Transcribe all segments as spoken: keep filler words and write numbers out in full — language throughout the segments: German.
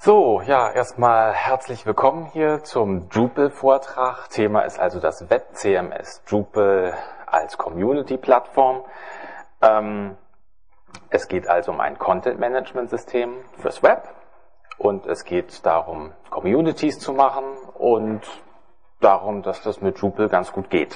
So, ja, erstmal herzlich willkommen hier zum Drupal-Vortrag. Thema ist also das Web-C M S Drupal als Community-Plattform. Ähm, es geht also um ein Content-Management-System fürs Web und es geht darum, Communities zu machen und darum, dass das mit Drupal ganz gut geht.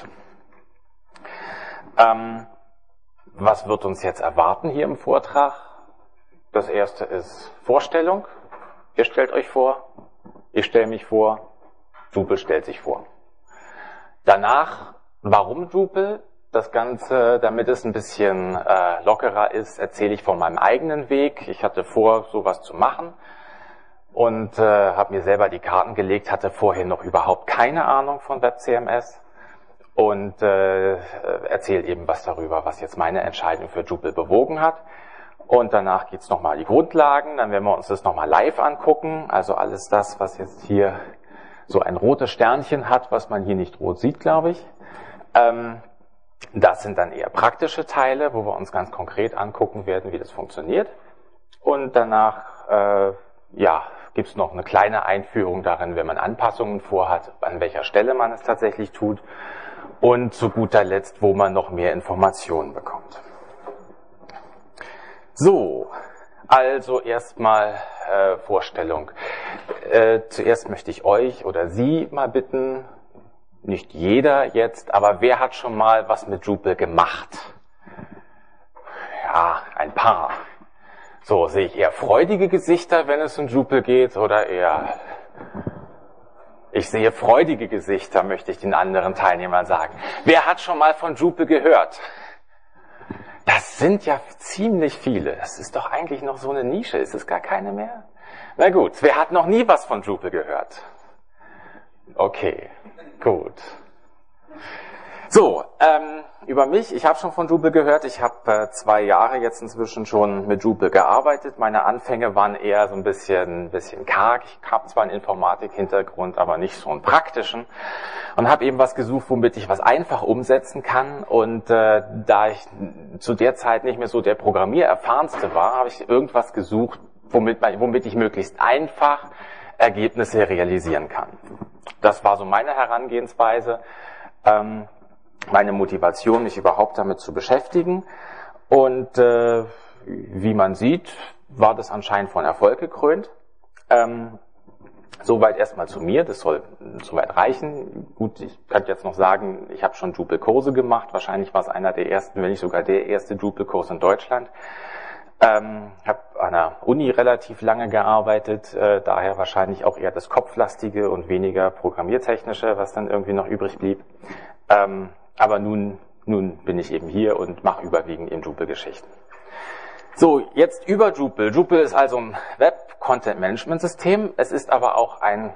Ähm, was wird uns jetzt erwarten hier im Vortrag? Das erste ist Vorstellung. Ihr stellt euch vor, ich stelle mich vor, Drupal stellt sich vor. Danach, warum Drupal? Das Ganze, damit es ein bisschen äh, lockerer ist, erzähle ich von meinem eigenen Weg. Ich hatte vor, sowas zu machen und äh, habe mir selber die Karten gelegt, hatte vorher noch überhaupt keine Ahnung von Web-C M S und äh, erzähle eben was darüber, was jetzt meine Entscheidung für Drupal bewogen hat. Und danach geht's nochmal die Grundlagen, dann werden wir uns das nochmal live angucken, also alles das, was jetzt hier so ein rotes Sternchen hat, was man hier nicht rot sieht, glaube ich. Ähm, das sind dann eher praktische Teile, wo wir uns ganz konkret angucken werden, wie das funktioniert. Und danach äh, ja, gibt's noch eine kleine Einführung darin, wenn man Anpassungen vorhat, an welcher Stelle man es tatsächlich tut. Und zu guter Letzt, wo man noch mehr Informationen bekommt. So, also erstmal äh, Vorstellung. Äh, zuerst möchte ich euch oder Sie mal bitten, nicht jeder jetzt, aber wer hat schon mal was mit Drupal gemacht? Ja, ein paar. So, sehe ich eher freudige Gesichter, wenn es um Drupal geht, oder eher... Ich sehe freudige Gesichter, möchte ich den anderen Teilnehmern sagen. Wer hat schon mal von Drupal gehört? Das sind ja ziemlich viele. Das ist doch eigentlich noch so eine Nische. Ist es gar keine mehr? Na gut, wer hat noch nie was von Drupal gehört? Okay, gut. So, ähm, über mich. Ich habe schon von Drupal gehört. Ich habe äh, zwei Jahre jetzt inzwischen schon mit Drupal gearbeitet. Meine Anfänge waren eher so ein bisschen, bisschen karg. Ich habe zwar einen Informatik-Hintergrund, aber nicht so einen praktischen. Und habe eben was gesucht, womit ich was einfach umsetzen kann. Und äh, da ich zu der Zeit nicht mehr so der Programmiererfahrenste war, habe ich irgendwas gesucht, womit, man, womit ich möglichst einfach Ergebnisse realisieren kann. Das war so meine Herangehensweise. Ähm, meine Motivation, mich überhaupt damit zu beschäftigen. Und äh, wie man sieht, war das anscheinend von Erfolg gekrönt. Ähm, soweit erstmal zu mir, das soll soweit reichen. Gut, ich könnte jetzt noch sagen, ich habe schon Drupal-Kurse gemacht. Wahrscheinlich war es einer der ersten, wenn nicht sogar der erste Drupal-Kurs in Deutschland. Ähm, habe an der Uni relativ lange gearbeitet, äh, daher wahrscheinlich auch eher das Kopflastige und weniger Programmiertechnische, was dann irgendwie noch übrig blieb. Ähm, aber nun, nun bin ich eben hier und mache überwiegend in Drupal-Geschichten. So, jetzt über Drupal. Drupal ist also ein Web-Content-Management-System. Es ist aber auch ein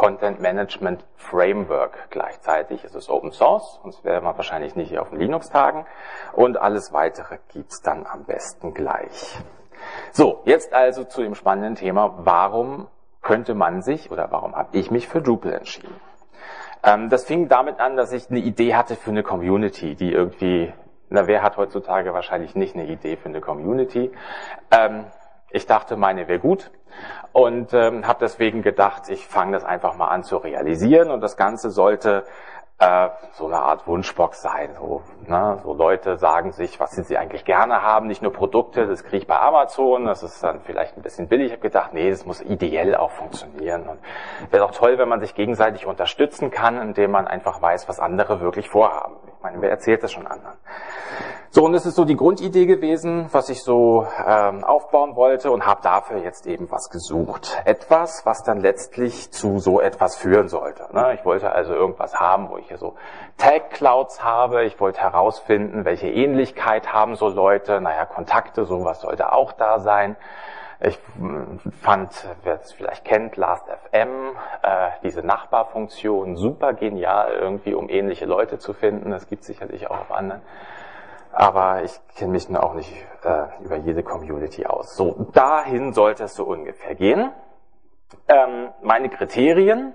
Content-Management-Framework gleichzeitig. Es ist Open Source, sonst wäre man wahrscheinlich nicht hier auf den Linux-Tagen. Und alles Weitere gibt's dann am besten gleich. So, jetzt also zu dem spannenden Thema, warum könnte man sich oder warum habe ich mich für Drupal entschieden? Ähm, das fing damit an, dass ich eine Idee hatte für eine Community, die irgendwie, na wer hat heutzutage wahrscheinlich nicht eine Idee für eine Community? Ähm, ich dachte, meine wäre gut und ähm, habe deswegen gedacht, ich fange das einfach mal an zu realisieren und das Ganze sollte äh, so eine Art Wunschbox sein. So, ne? So Leute sagen sich, was sie eigentlich gerne haben, nicht nur Produkte, das kriege ich bei Amazon, das ist dann vielleicht ein bisschen billig. Ich habe gedacht, nee, das muss ideell auch funktionieren und wäre doch toll, wenn man sich gegenseitig unterstützen kann, indem man einfach weiß, was andere wirklich vorhaben. Ich meine, wer erzählt das schon anderen? So, und das ist so die Grundidee gewesen, was ich so ähm, aufbauen wollte und habe dafür jetzt eben was gesucht. Etwas, was dann letztlich zu so etwas führen sollte. Ne? Ich wollte also irgendwas haben, wo ich hier so Tag-Clouds habe. Ich wollte herausfinden, welche Ähnlichkeit haben so Leute. Naja, Kontakte, sowas sollte auch da sein. Ich fand, wer es vielleicht kennt, Last.fm, äh, diese Nachbarfunktion super genial, irgendwie um ähnliche Leute zu finden. Das gibt es sicherlich auch auf anderen. Aber ich kenne mich nur auch nicht äh, über jede Community aus. So, dahin sollte es so ungefähr gehen. Ähm, meine Kriterien,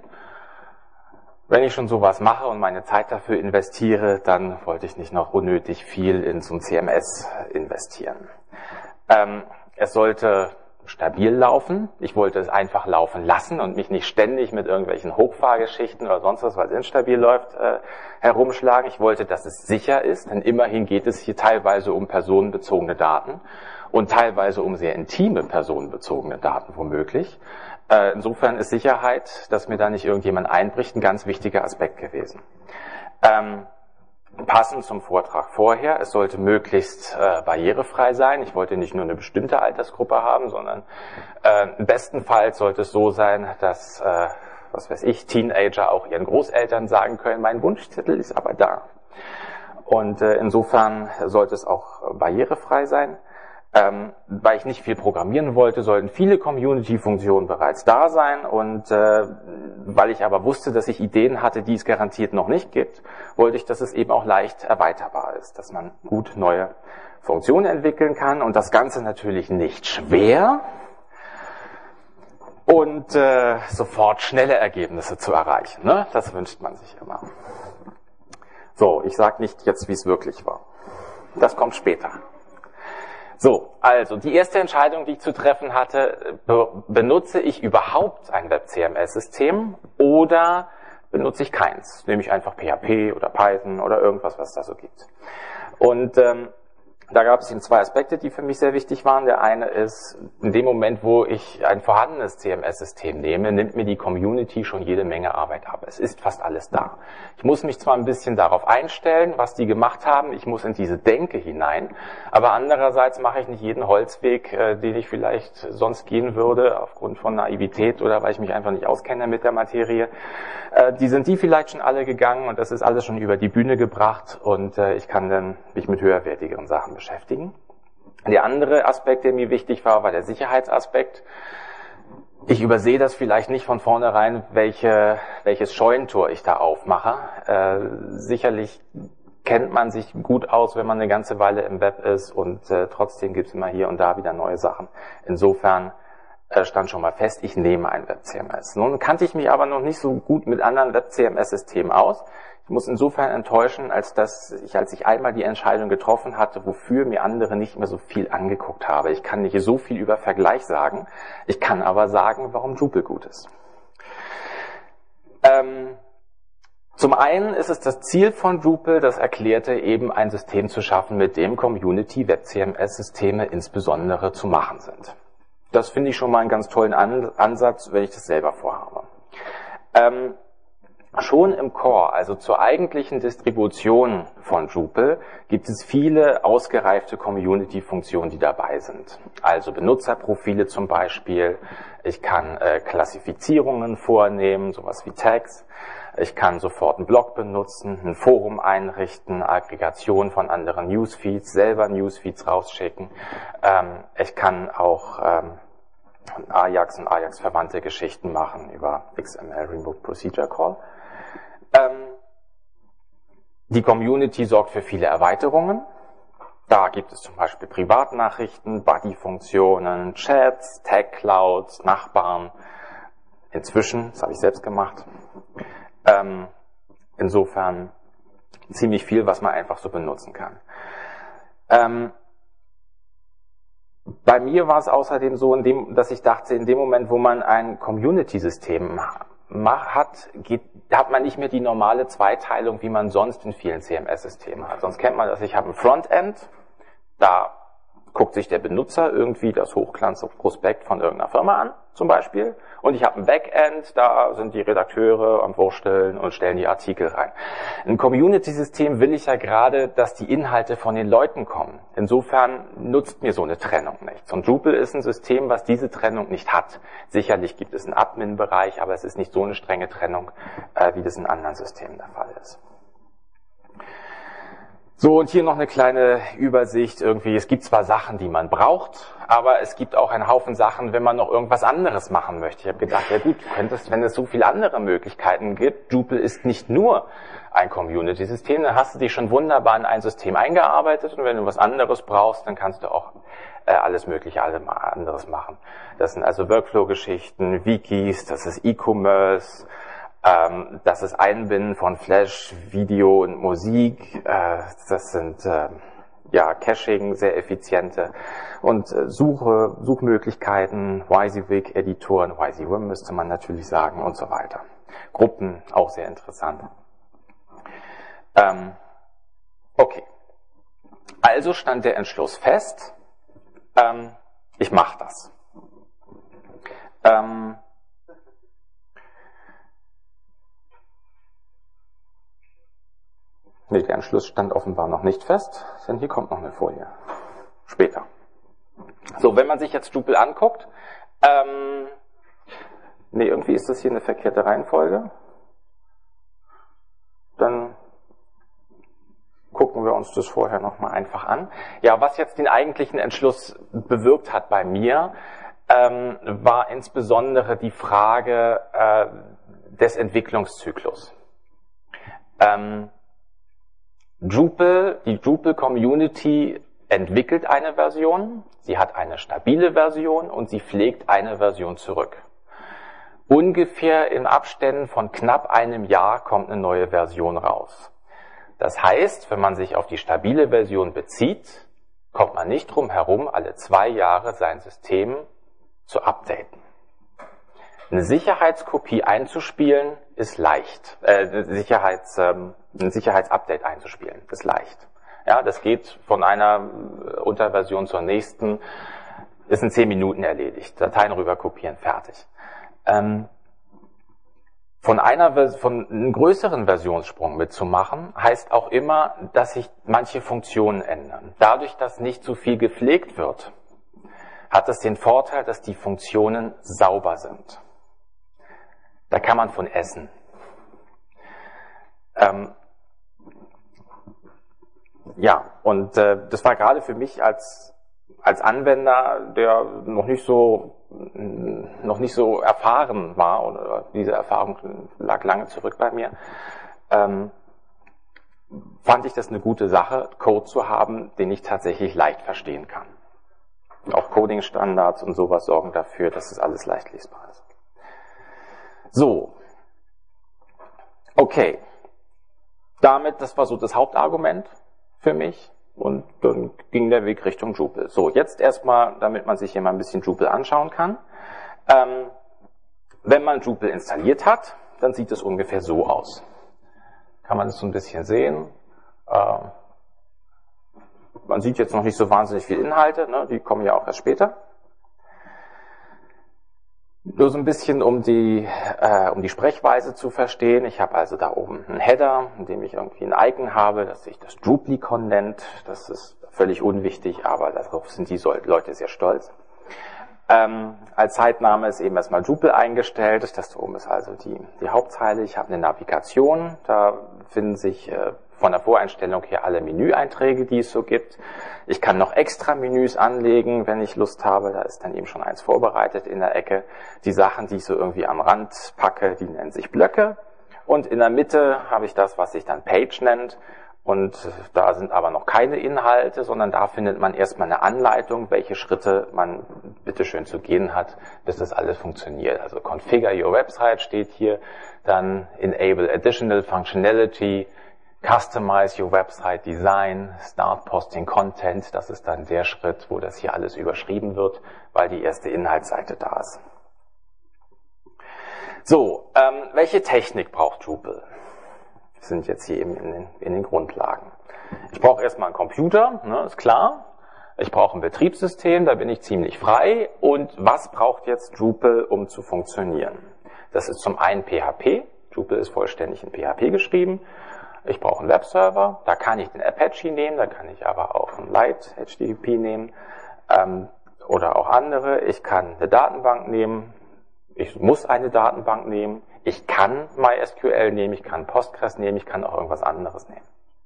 wenn ich schon sowas mache und meine Zeit dafür investiere, dann wollte ich nicht noch unnötig viel in so ein C M S investieren. Ähm, es sollte stabil laufen. Ich wollte es einfach laufen lassen und mich nicht ständig mit irgendwelchen Hochfahrgeschichten oder sonst was, weil es instabil läuft, äh, herumschlagen. Ich wollte, dass es sicher ist, denn immerhin geht es hier teilweise um personenbezogene Daten und teilweise um sehr intime personenbezogene Daten womöglich. Äh, insofern ist Sicherheit, dass mir da nicht irgendjemand einbricht, ein ganz wichtiger Aspekt gewesen. Ähm, Passend zum Vortrag vorher, es sollte möglichst äh, barrierefrei sein. Ich wollte nicht nur eine bestimmte Altersgruppe haben, sondern äh, bestenfalls sollte es so sein, dass, äh, was weiß ich, Teenager auch ihren Großeltern sagen können, mein Wunschzettel ist aber da. Und äh, insofern sollte es auch barrierefrei sein. Ähm, weil ich nicht viel programmieren wollte, sollten viele Community-Funktionen bereits da sein und äh, weil ich aber wusste, dass ich Ideen hatte, die es garantiert noch nicht gibt, wollte ich, dass es eben auch leicht erweiterbar ist, dass man gut neue Funktionen entwickeln kann und das Ganze natürlich nicht schwer und äh, sofort schnelle Ergebnisse zu erreichen. Ne? Das wünscht man sich immer. So, ich sage nicht jetzt, wie es wirklich war. Das kommt später. So, also die erste Entscheidung, die ich zu treffen hatte, be- benutze ich überhaupt ein Web-C M S-System oder benutze ich keins? Nehme ich einfach P H P oder Python oder irgendwas, was es da so gibt. Und ähm, da gab es eben zwei Aspekte, die für mich sehr wichtig waren. Der eine ist, in dem Moment, wo ich ein vorhandenes C M S-System nehme, nimmt mir die Community schon jede Menge Arbeit ab. Es ist fast alles da. Ich muss mich zwar ein bisschen darauf einstellen, was die gemacht haben, ich muss in diese Denke hinein, aber andererseits mache ich nicht jeden Holzweg, äh, den ich vielleicht sonst gehen würde, aufgrund von Naivität oder weil ich mich einfach nicht auskenne mit der Materie. Äh, die sind die vielleicht schon alle gegangen und das ist alles schon über die Bühne gebracht und äh, ich kann dann mich mit höherwertigeren Sachen beschäftigen. Der andere Aspekt, der mir wichtig war, war der Sicherheitsaspekt. Ich übersehe das vielleicht nicht von vornherein, welche, welches Scheunentor ich da aufmache. Äh, sicherlich kennt man sich gut aus, wenn man eine ganze Weile im Web ist und äh, trotzdem gibt es immer hier und da wieder neue Sachen. Insofern äh, stand schon mal fest, ich nehme ein Web-C M S. Nun kannte ich mich aber noch nicht so gut mit anderen Web-C M S-Systemen aus. Ich muss insofern enttäuschen, als dass ich, als ich einmal die Entscheidung getroffen hatte, wofür mir andere nicht mehr so viel angeguckt habe. Ich kann nicht so viel über Vergleich sagen, ich kann aber sagen, warum Drupal gut ist. Ähm, zum einen ist es das Ziel von Drupal, das erklärte, eben ein System zu schaffen, mit dem Community-Web-C M S-Systeme insbesondere zu machen sind. Das finde ich schon mal einen ganz tollen An- Ansatz, wenn ich das selber vorhabe. Ähm, Schon im Core, also zur eigentlichen Distribution von Drupal, gibt es viele ausgereifte Community-Funktionen, die dabei sind. Also Benutzerprofile zum Beispiel, ich kann äh, Klassifizierungen vornehmen, sowas wie Tags, ich kann sofort einen Blog benutzen, ein Forum einrichten, Aggregation von anderen Newsfeeds, selber Newsfeeds rausschicken, ähm, ich kann auch ähm, Ajax und Ajax-verwandte Geschichten machen über X M L Remote Procedure Call. Ähm, die Community sorgt für viele Erweiterungen. Da gibt es zum Beispiel Privatnachrichten, Buddy-Funktionen, Chats, Tag-Clouds, Nachbarn. Inzwischen, das habe ich selbst gemacht. Ähm, insofern ziemlich viel, was man einfach so benutzen kann. Ähm, bei mir war es außerdem so, in dem, dass ich dachte, in dem Moment, wo man ein Community-System hat, geht, hat man nicht mehr die normale Zweiteilung, wie man sonst in vielen C M S-Systemen hat. Sonst kennt man das, ich habe ein Frontend, da guckt sich der Benutzer irgendwie das Hochglanzprospekt von irgendeiner Firma an, zum Beispiel, und ich habe ein Backend, da sind die Redakteure am Wursteln und stellen die Artikel rein. Ein Community-System will ich ja gerade, dass die Inhalte von den Leuten kommen. Insofern nutzt mir so eine Trennung nichts. Und Drupal ist ein System, was diese Trennung nicht hat. Sicherlich gibt es einen Admin-Bereich, aber es ist nicht so eine strenge Trennung, äh, wie das in anderen Systemen der Fall ist. So, und hier noch eine kleine Übersicht irgendwie. Es gibt zwar Sachen, die man braucht, aber es gibt auch einen Haufen Sachen, wenn man noch irgendwas anderes machen möchte. Ich habe gedacht, ja gut, du könntest, wenn es so viele andere Möglichkeiten gibt, Drupal ist nicht nur ein Community-System, dann hast du dich schon wunderbar in ein System eingearbeitet und wenn du was anderes brauchst, dann kannst du auch äh, alles mögliche alles anderes machen. Das sind also Workflow-Geschichten, Wikis, das ist E-Commerce, Ähm, das ist Einbinden von Flash, Video und Musik. Äh, das sind äh, ja, Caching, sehr effiziente und äh, Suche, Suchmöglichkeiten, WYSIWYG-Editoren, WYSIWYM müsste man natürlich sagen und so weiter. Gruppen, auch sehr interessant. Ähm, okay. Also stand der Entschluss fest, ähm, ich mache das. Ähm, nee, der Entschluss stand offenbar noch nicht fest, denn hier kommt noch eine Folie. Später. So, wenn man sich jetzt Drupal anguckt, ähm, nee, irgendwie ist das hier eine verkehrte Reihenfolge. Dann gucken wir uns das vorher nochmal einfach an. Ja, was jetzt den eigentlichen Entschluss bewirkt hat bei mir, ähm, war insbesondere die Frage äh, des Entwicklungszyklus. Ähm, Drupal, die Drupal-Community entwickelt eine Version, sie hat eine stabile Version und sie pflegt eine Version zurück. Ungefähr in Abständen von knapp einem Jahr kommt eine neue Version raus. Das heißt, wenn man sich auf die stabile Version bezieht, kommt man nicht drum herum, alle zwei Jahre sein System zu updaten. Eine Sicherheitskopie einzuspielen ist leicht. Äh, eine Sicherheits, ähm, ein Sicherheitsupdate einzuspielen ist leicht. Ja, das geht von einer Unterversion zur nächsten, ist in zehn Minuten erledigt. Dateien rüber kopieren, fertig. Ähm, Von einer von einem größeren Versionssprung mitzumachen, heißt auch immer, dass sich manche Funktionen ändern. Dadurch, dass nicht zu viel gepflegt wird, hat es den Vorteil, dass die Funktionen sauber sind. Da kann man von essen. Ähm, ja, und äh, das war gerade für mich als als Anwender, der noch nicht so noch nicht so erfahren war, oder diese Erfahrung lag lange zurück bei mir, ähm, fand ich das eine gute Sache, Code zu haben, den ich tatsächlich leicht verstehen kann. Auch Coding-Standards und sowas sorgen dafür, dass es alles leicht lesbar ist. So. Okay. Damit, das war so das Hauptargument für mich. Und dann ging der Weg Richtung Drupal. So, jetzt erstmal, damit man sich hier mal ein bisschen Drupal anschauen kann. Ähm, wenn man Drupal installiert hat, dann sieht es ungefähr so aus. Kann man das so ein bisschen sehen. Äh, man sieht jetzt noch nicht so wahnsinnig viele Inhalte, ne? Die kommen ja auch erst später. Nur so ein bisschen, um die, äh, um die Sprechweise zu verstehen. Ich habe also da oben einen Header, in dem ich irgendwie ein Icon habe, das sich das Druplicon nennt. Das ist völlig unwichtig, aber darauf sind die Leute sehr stolz. Ähm, als Zeitname ist eben erstmal Drupal eingestellt. Das da oben ist also die, die Hauptzeile. Ich habe eine Navigation. Da finden sich äh, von der Voreinstellung her alle Menüeinträge, die es so gibt. Ich kann noch extra Menüs anlegen, wenn ich Lust habe. Da ist dann eben schon eins vorbereitet in der Ecke. Die Sachen, die ich so irgendwie am Rand packe, die nennen sich Blöcke. Und in der Mitte habe ich das, was sich dann Page nennt. Und da sind aber noch keine Inhalte, sondern da findet man erstmal eine Anleitung, welche Schritte man bitteschön zu gehen hat, bis das alles funktioniert. Also Configure Your Website steht hier, dann Enable Additional Functionality, Customize Your Website Design, Start Posting Content. Das ist dann der Schritt, wo das hier alles überschrieben wird, weil die erste Inhaltsseite da ist. So, ähm, welche Technik braucht Drupal? Wir sind jetzt hier eben in den, in den Grundlagen. Ich brauche erstmal einen Computer, ne, ist klar. Ich brauche ein Betriebssystem, da bin ich ziemlich frei. Und was braucht jetzt Drupal, um zu funktionieren? Das ist zum einen P H P. Drupal ist vollständig in P H P geschrieben. Ich brauche einen Webserver, da kann ich den Apache nehmen, da kann ich aber auch einen Lite H T T P nehmen ähm, oder auch andere. Ich kann eine Datenbank nehmen, ich muss eine Datenbank nehmen, ich kann MySQL nehmen, ich kann Postgres nehmen, ich kann auch irgendwas anderes nehmen.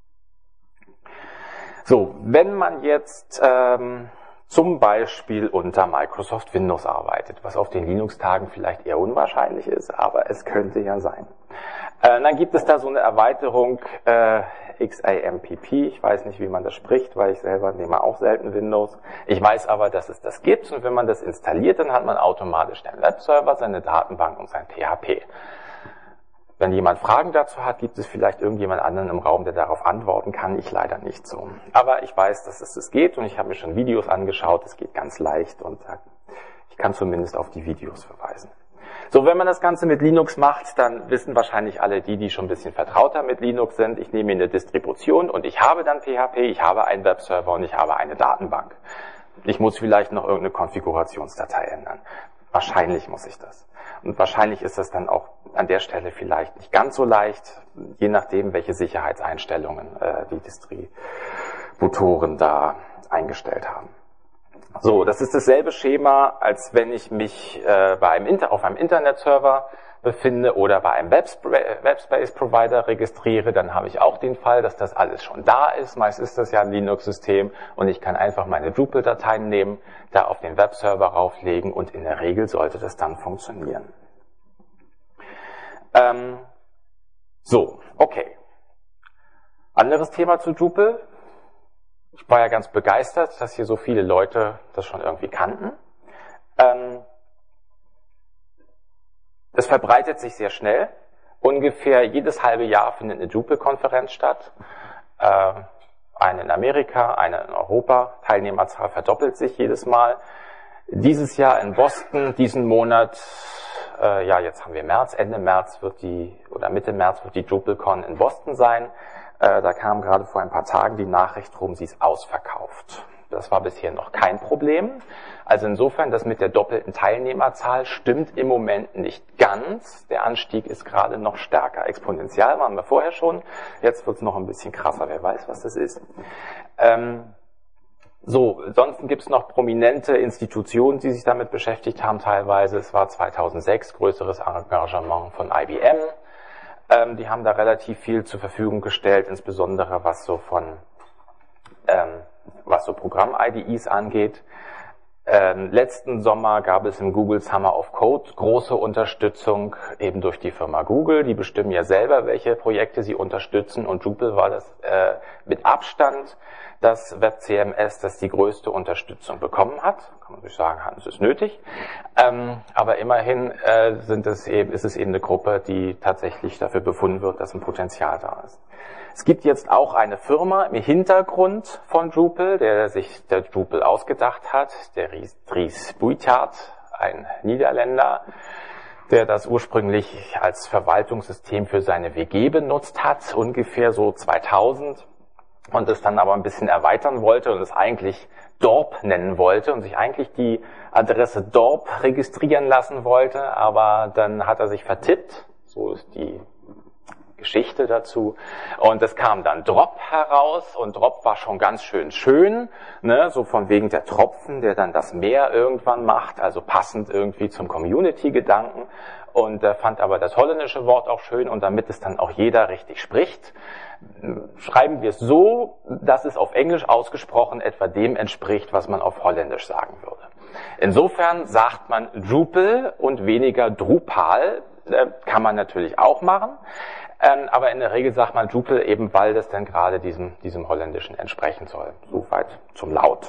So, wenn man jetzt ähm, zum Beispiel unter Microsoft Windows arbeitet, was auf den Linux-Tagen vielleicht eher unwahrscheinlich ist, aber es könnte ja sein. Äh, dann gibt es da so eine Erweiterung äh, XAMPP, ich weiß nicht, wie man das spricht, weil ich selber nehme auch selten Windows. Ich weiß aber, dass es das gibt und wenn man das installiert, dann hat man automatisch einen Webserver, seine Datenbank und sein P H P. Wenn jemand Fragen dazu hat, gibt es vielleicht irgendjemand anderen im Raum, der darauf antworten kann. Ich leider nicht so. Aber ich weiß, dass es das geht und ich habe mir schon Videos angeschaut. Es geht ganz leicht und ich kann zumindest auf die Videos verweisen. So, wenn man das Ganze mit Linux macht, dann wissen wahrscheinlich alle die, die schon ein bisschen vertrauter mit Linux sind. Ich nehme mir eine Distribution und ich habe dann P H P, ich habe einen Webserver und ich habe eine Datenbank. Ich muss vielleicht noch irgendeine Konfigurationsdatei ändern. Wahrscheinlich muss ich das. Und wahrscheinlich ist das dann auch an der Stelle vielleicht nicht ganz so leicht, je nachdem, welche Sicherheitseinstellungen äh, die Distributoren da eingestellt haben. So, das ist dasselbe Schema, als wenn ich mich äh, bei einem Inter- auf einem Internetserver befinde oder bei einem Webspace-Provider registriere, dann habe ich auch den Fall, dass das alles schon da ist. Meist ist das ja ein Linux-System und ich kann einfach meine Drupal-Dateien nehmen, da auf den Webserver rauflegen und in der Regel sollte das dann funktionieren. Ähm, so, okay. Anderes Thema zu Drupal. Ich war ja ganz begeistert, dass hier so viele Leute das schon irgendwie kannten. Ähm, Es verbreitet sich sehr schnell. Ungefähr jedes halbe Jahr findet eine Drupal-Konferenz statt. Äh, eine in Amerika, eine in Europa. Teilnehmerzahl verdoppelt sich jedes Mal. Dieses Jahr in Boston, diesen Monat, äh, ja, jetzt haben wir März, Ende März wird die, oder Mitte März wird die DrupalCon in Boston sein. Äh, da kam gerade vor ein paar Tagen die Nachricht rum, sie ist ausverkauft. Das war bisher noch kein Problem. Also insofern, das mit der doppelten Teilnehmerzahl stimmt im Moment nicht ganz. Der Anstieg ist gerade noch stärker. Exponentiell waren wir vorher schon. Jetzt wird es noch ein bisschen krasser. Wer weiß, was das ist. Ähm, so, ansonsten gibt es noch prominente Institutionen, die sich damit beschäftigt haben teilweise. Es war zweitausendsechs größeres Engagement von I B M. Ähm, die haben da relativ viel zur Verfügung gestellt, insbesondere was so von ähm, was so Programm-I D Es angeht. Ähm, letzten Sommer gab es im Google Summer of Code große Unterstützung eben durch die Firma Google. Die bestimmen ja selber, welche Projekte sie unterstützen und Drupal war das äh, mit Abstand das Web-C M S, das die größte Unterstützung bekommen hat. Kann man sich sagen, hatten sie es nötig. Ähm, aber immerhin äh, sind es eben, ist es eben eine Gruppe, die tatsächlich dafür befunden wird, dass ein Potenzial da ist. Es gibt jetzt auch eine Firma im Hintergrund von Drupal, der sich der Drupal ausgedacht hat, der Dries Buytaert, ein Niederländer, der das ursprünglich als Verwaltungssystem für seine W G benutzt hat, ungefähr so zweitausend, und es dann aber ein bisschen erweitern wollte und es eigentlich Dorp nennen wollte und sich eigentlich die Adresse Dorp registrieren lassen wollte, aber dann hat er sich vertippt, so ist die Geschichte dazu. Und es kam dann Drop heraus und Drop war schon ganz schön schön, ne, so von wegen der Tropfen, der dann das Meer irgendwann macht, also passend irgendwie zum Community-Gedanken. Und er fand aber das holländische Wort auch schön und damit es dann auch jeder richtig spricht, schreiben wir es so, dass es auf Englisch ausgesprochen etwa dem entspricht, was man auf Holländisch sagen würde. Insofern sagt man Drupal und weniger Drupal, äh, kann man natürlich auch machen. Ähm, aber in der Regel sagt man Drupal eben, weil das dann gerade diesem, diesem Holländischen entsprechen soll. Soweit zum Laut.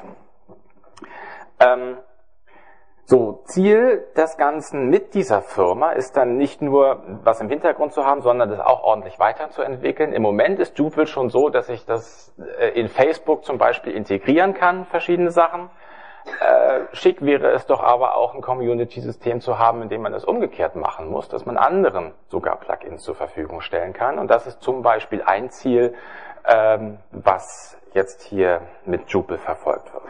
Ähm, so, Ziel des Ganzen mit dieser Firma ist dann nicht nur, was im Hintergrund zu haben, sondern das auch ordentlich weiterzuentwickeln. Im Moment ist Drupal schon so, dass ich das in Facebook zum Beispiel integrieren kann, verschiedene Sachen. Äh, schick wäre es doch aber auch ein Community-System zu haben, in dem man das umgekehrt machen muss, dass man anderen sogar Plugins zur Verfügung stellen kann. Und das ist zum Beispiel ein Ziel, ähm, was jetzt hier mit Drupal verfolgt wird.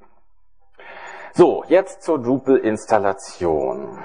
So, jetzt zur Drupal-Installation.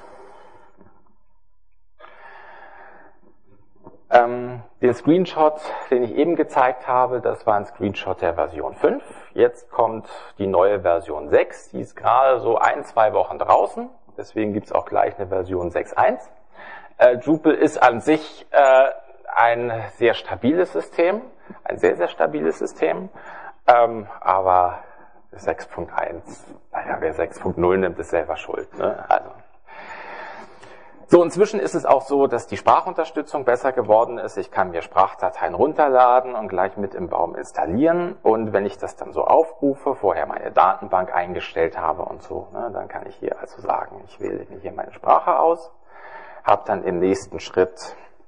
Ähm, den Screenshot, den ich eben gezeigt habe, das war ein Screenshot der Version fünf. Jetzt kommt die neue Version sechs, die ist gerade so ein, zwei Wochen draußen. Deswegen gibt es auch gleich eine Version sechs Punkt eins. Äh, Drupal ist an sich äh, ein sehr stabiles System, ein sehr, sehr stabiles System, ähm, aber sechs Punkt eins, naja, wer sechs Punkt null nimmt, ist selber schuld, ne? Also. So, inzwischen ist es auch so, dass die Sprachunterstützung besser geworden ist. Ich kann mir Sprachdateien runterladen und gleich mit im Baum installieren. Und wenn ich das dann so aufrufe, vorher meine Datenbank eingestellt habe und so, ne, dann kann ich hier also sagen, ich wähle mir hier meine Sprache aus, habe dann im nächsten Schritt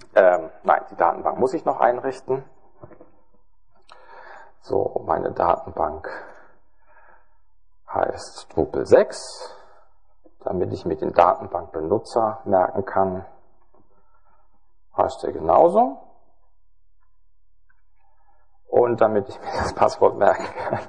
Ähm, nein, die Datenbank muss ich noch einrichten. So, meine Datenbank heißt Drupal sechs, damit ich mir den Datenbankbenutzer merken kann, heißt er genauso. Und damit ich mir das Passwort merken kann.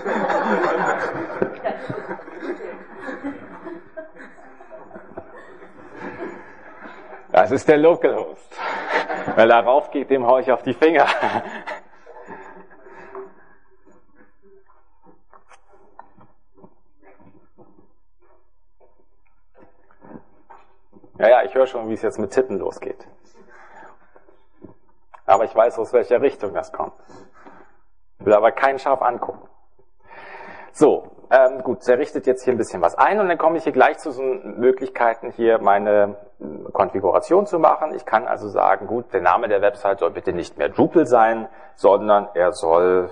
Das ist der Localhost. Wer darauf geht, dem haue ich auf die Finger. Ja, ja, ich höre schon, wie es jetzt mit Tippen losgeht. Aber ich weiß, aus welcher Richtung das kommt. Will aber keinen scharf angucken. So, ähm, gut, der richtet jetzt hier ein bisschen was ein und dann komme ich hier gleich zu so Möglichkeiten, hier meine Konfiguration zu machen. Ich kann also sagen, gut, der Name der Website soll bitte nicht mehr Drupal sein, sondern er soll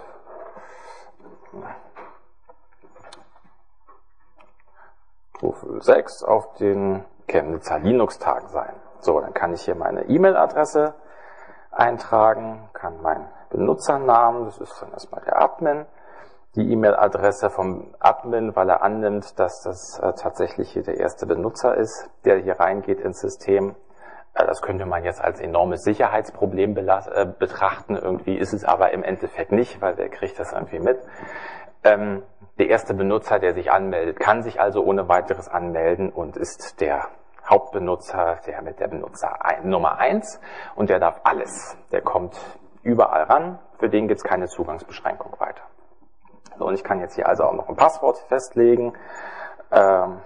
Drupal sechs auf den Chemnitzer Linux-Tagen sein. So, dann kann ich hier meine E-Mail-Adresse eintragen, kann meinen Benutzernamen, das ist dann erstmal der Admin, die E-Mail-Adresse vom Admin, weil er annimmt, dass das äh, tatsächlich hier der erste Benutzer ist, der hier reingeht ins System. Äh, das könnte man jetzt als enormes Sicherheitsproblem äh, betrachten, irgendwie ist es aber im Endeffekt nicht, weil der kriegt das irgendwie mit. Ähm, der erste Benutzer, der sich anmeldet, kann sich also ohne weiteres anmelden und ist der Hauptbenutzer, der mit der Benutzer Nummer eins und der darf alles. Der kommt überall ran, für den gibt es keine Zugangsbeschränkung weiter. So, und ich kann jetzt hier also auch noch ein Passwort festlegen. Ähm,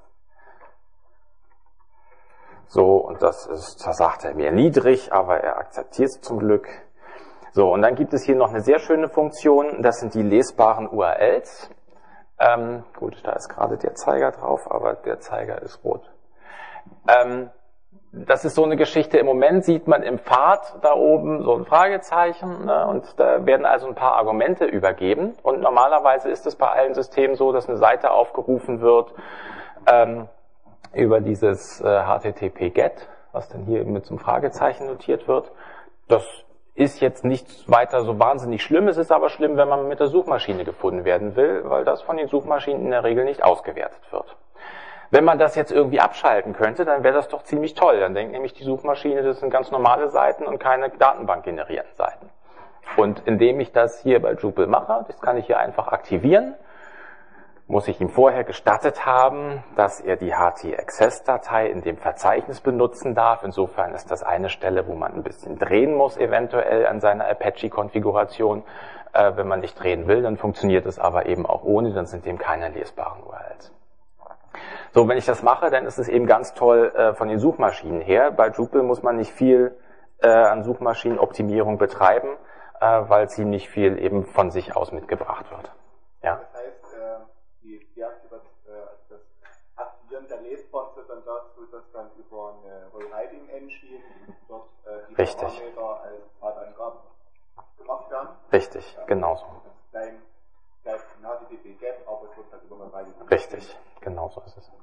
so, und das ist, das sagt er mir niedrig, aber er akzeptiert es zum Glück. So, und dann gibt es hier noch eine sehr schöne Funktion, das sind die lesbaren U R Ls. Ähm, gut, da ist gerade der Zeiger drauf, aber der Zeiger ist rot. Ähm, das ist so eine Geschichte, im Moment sieht man im Pfad da oben so ein Fragezeichen, ne, und da werden also ein paar Argumente übergeben und normalerweise ist es bei allen Systemen so, dass eine Seite aufgerufen wird ähm, über dieses äh, H T T P Get, was dann hier mit so einem Fragezeichen notiert wird. Das ist jetzt nicht weiter so wahnsinnig schlimm, es ist aber schlimm, wenn man mit der Suchmaschine gefunden werden will, weil das von den Suchmaschinen in der Regel nicht ausgewertet wird. Wenn man das jetzt irgendwie abschalten könnte, dann wäre das doch ziemlich toll. Dann denkt nämlich die Suchmaschine, das sind ganz normale Seiten und keine Datenbank generierenden Seiten. Und indem ich das hier bei Drupal mache, das kann ich hier einfach aktivieren, muss ich ihm vorher gestattet haben, dass er die H T Access-Datei in dem Verzeichnis benutzen darf. Insofern ist das eine Stelle, wo man ein bisschen drehen muss, eventuell an seiner Apache-Konfiguration. Äh, wenn man nicht drehen will, dann funktioniert es aber eben auch ohne, dann sind dem keine lesbaren U R Ls. So, wenn ich das mache, dann ist es eben ganz toll äh, von den Suchmaschinen her. Bei Drupal muss man nicht viel äh, an Suchmaschinenoptimierung betreiben, äh, weil ziemlich viel eben von sich aus mitgebracht wird. Ja? Das heißt, äh, die, die Aktivation, äh, das Aktivieren der Lesbaren führt dann dazu, dass dann über eine Rewriting Engine dort äh, die Richtig. Parameter als Pfadangaben gemacht werden. Richtig, ja. genauso. Dein, dein H T T P Get, aber es wird halt über eine Rewriting Engine. Richtig, genauso ist es.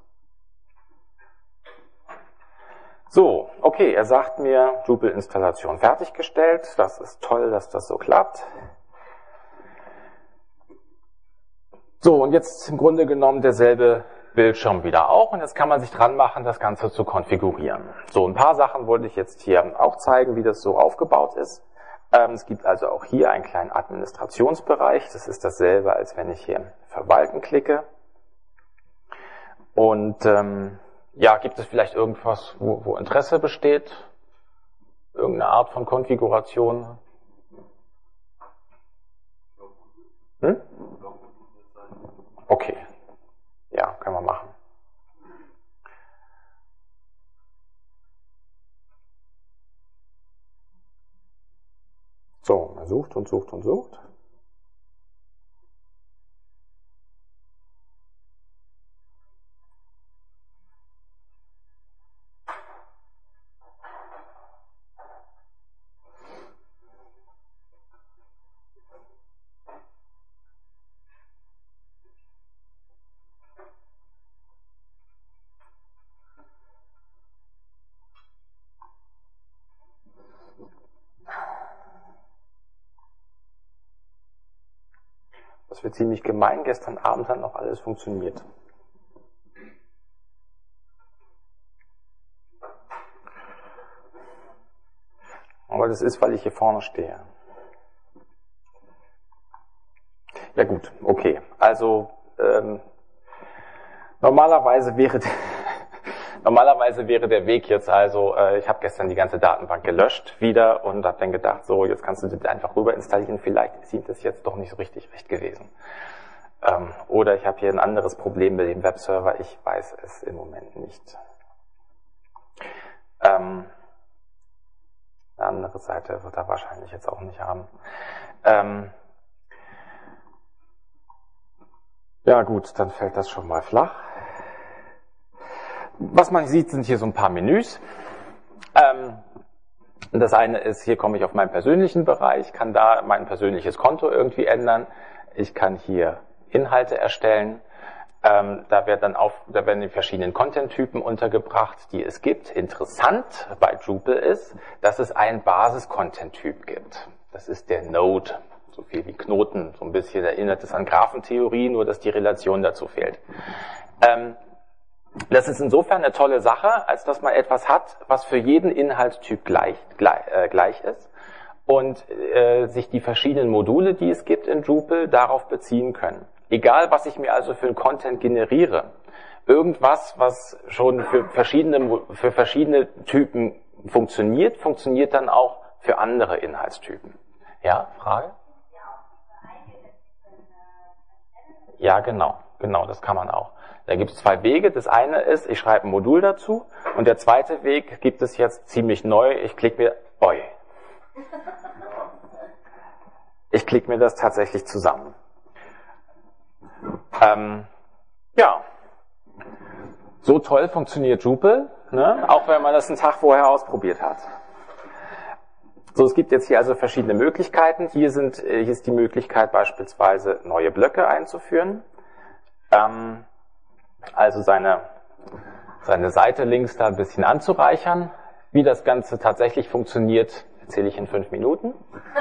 So, okay, er sagt mir, Drupal-Installation fertiggestellt. Das ist toll, dass das so klappt. So, und jetzt im Grunde genommen derselbe Bildschirm wieder auch. Und jetzt kann man sich dran machen, das Ganze zu konfigurieren. So, ein paar Sachen wollte ich jetzt hier auch zeigen, wie das so aufgebaut ist. Ähm, es gibt also auch hier einen kleinen Administrationsbereich. Das ist dasselbe, als wenn ich hier Verwalten klicke. Und ähm, ja, gibt es vielleicht irgendwas, wo, wo Interesse besteht? Irgendeine Art von Konfiguration? Hm? Okay. Ja, können wir machen. So, man sucht und sucht und sucht. Das wird ziemlich gemein. Gestern Abend hat noch alles funktioniert. Aber das ist, weil ich hier vorne stehe. Ja gut, okay. Also ähm, normalerweise wäre der, normalerweise wäre der Weg jetzt also, äh, ich habe gestern die ganze Datenbank gelöscht wieder und habe dann gedacht, so jetzt kannst du das einfach rüber installieren. Vielleicht ist ihm das jetzt doch nicht so richtig recht gewesen. Ähm, oder ich habe hier ein anderes Problem mit dem Webserver. Ich weiß es im Moment nicht. Ähm, eine andere Seite wird er wahrscheinlich jetzt auch nicht haben. Ähm, Ja gut, dann fällt das schon mal flach. Was man sieht, sind hier so ein paar Menüs. Ähm, das eine ist, hier komme ich auf meinen persönlichen Bereich, kann da mein persönliches Konto irgendwie ändern. Ich kann hier Inhalte erstellen. Ähm, da, wird dann auf, da werden die verschiedenen Content-Typen untergebracht, die es gibt. Interessant bei Drupal ist, dass es einen Basis-Content-Typ gibt. Das ist der Node. So viel wie Knoten, so ein bisschen erinnert es an Graphentheorie, nur dass die Relation dazu fehlt. Ähm, das ist insofern eine tolle Sache, als dass man etwas hat, was für jeden Inhaltstyp gleich, gleich, äh, gleich ist und äh, sich die verschiedenen Module, die es gibt in Drupal, darauf beziehen können. Egal, was ich mir also für einen Content generiere, irgendwas, was schon für verschiedene, für verschiedene Typen funktioniert, funktioniert dann auch für andere Inhaltstypen. Ja, Frage? Ja, genau, genau, das kann man auch. Da gibt es zwei Wege. Das eine ist, ich schreibe ein Modul dazu und der zweite Weg gibt es jetzt ziemlich neu. Ich klicke mir, oi. Ich klicke mir das tatsächlich zusammen. Ähm, ja, so toll funktioniert Drupal, ne? Auch wenn man das einen Tag vorher ausprobiert hat. So, es gibt jetzt hier also verschiedene Möglichkeiten. Hier, sind, hier ist die Möglichkeit beispielsweise neue Blöcke einzuführen. Ähm, also seine, seine Seite links da ein bisschen anzureichern. Wie das Ganze tatsächlich funktioniert, erzähle ich in fünf Minuten.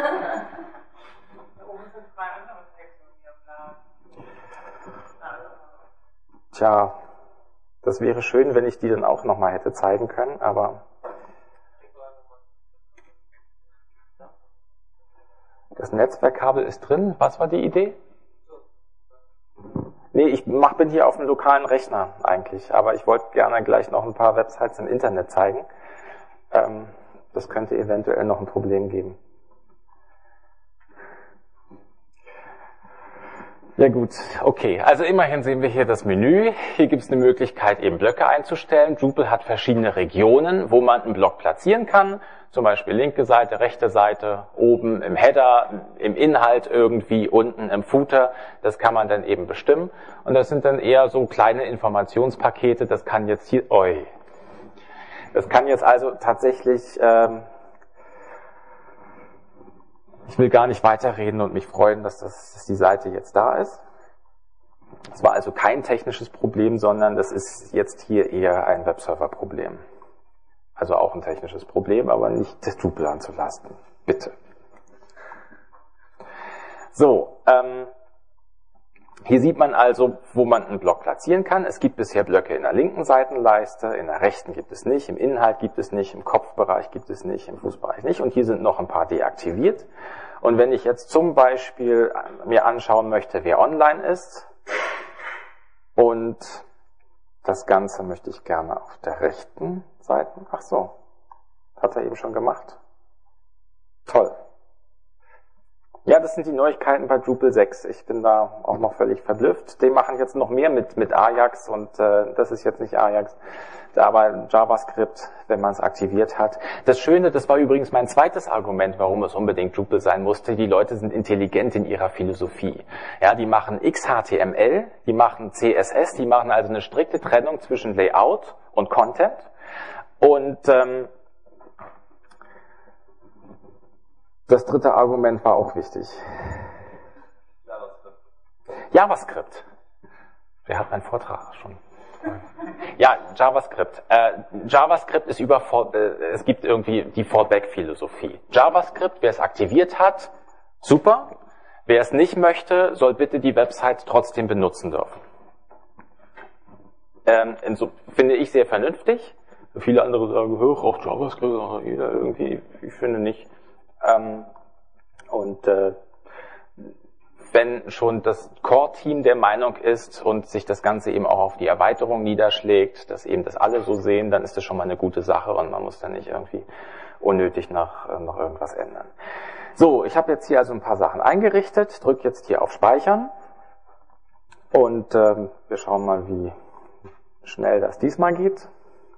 Tja, das wäre schön, wenn ich die dann auch nochmal hätte zeigen können, aber das Netzwerkkabel ist drin. Was war die Idee? Nee, ich mach, bin hier auf dem lokalen Rechner eigentlich, aber ich wollte gerne gleich noch ein paar Websites im Internet zeigen. Ähm, das könnte eventuell noch ein Problem geben. Ja gut, okay. Also immerhin sehen wir hier das Menü. Hier gibt es eine Möglichkeit, eben Blöcke einzustellen. Drupal hat verschiedene Regionen, wo man einen Block platzieren kann. Zum Beispiel linke Seite, rechte Seite, oben im Header, im Inhalt irgendwie, unten im Footer. Das kann man dann eben bestimmen. Und das sind dann eher so kleine Informationspakete. Das kann jetzt hier, oi. Das kann jetzt also tatsächlich, ähm, ich will gar nicht weiterreden und mich freuen, dass, das, dass die Seite jetzt da ist. Es war also kein technisches Problem, sondern das ist jetzt hier eher ein Webserver-Problem. Also auch ein technisches Problem, aber nicht das Drupal anzulasten. Bitte. So, ähm, hier sieht man also, wo man einen Block platzieren kann. Es gibt bisher Blöcke in der linken Seitenleiste, in der rechten gibt es nicht, im Inhalt gibt es nicht, im Kopfbereich gibt es nicht, im Fußbereich nicht. Und hier sind noch ein paar deaktiviert. Und wenn ich jetzt zum Beispiel mir anschauen möchte, wer online ist, und das Ganze möchte ich gerne auf der rechten Seite. Ach so, hat er eben schon gemacht. Toll. Ja, das sind die Neuigkeiten bei Drupal sechs. Ich bin da auch noch völlig verblüfft. Die machen jetzt noch mehr mit, mit Ajax und äh, das ist jetzt nicht Ajax, aber JavaScript, wenn man es aktiviert hat. Das Schöne, das war übrigens mein zweites Argument, warum es unbedingt Drupal sein musste. Die Leute sind intelligent in ihrer Philosophie. Ja, die machen X H T M L, die machen C S S, die machen also eine strikte Trennung zwischen Layout und Content. Und ähm, das dritte Argument war auch wichtig. JavaScript. JavaScript. Wer hat meinen Vortrag schon? Ja, JavaScript. Äh, JavaScript ist über, äh, es gibt irgendwie die Fallback-Philosophie. JavaScript, wer es aktiviert hat, super. Wer es nicht möchte, soll bitte die Website trotzdem benutzen dürfen. Ähm, so, finde ich sehr vernünftig. Viele andere sagen, hoch auf JavaScript, jeder irgendwie, ich finde nicht. Ähm, und äh, wenn schon das Core-Team der Meinung ist und sich das Ganze eben auch auf die Erweiterung niederschlägt, dass eben das alle so sehen, dann ist das schon mal eine gute Sache und man muss dann nicht irgendwie unnötig noch, äh, noch irgendwas ändern. So, ich habe jetzt hier also ein paar Sachen eingerichtet, drücke jetzt hier auf Speichern und ähm, wir schauen mal, wie schnell das diesmal geht.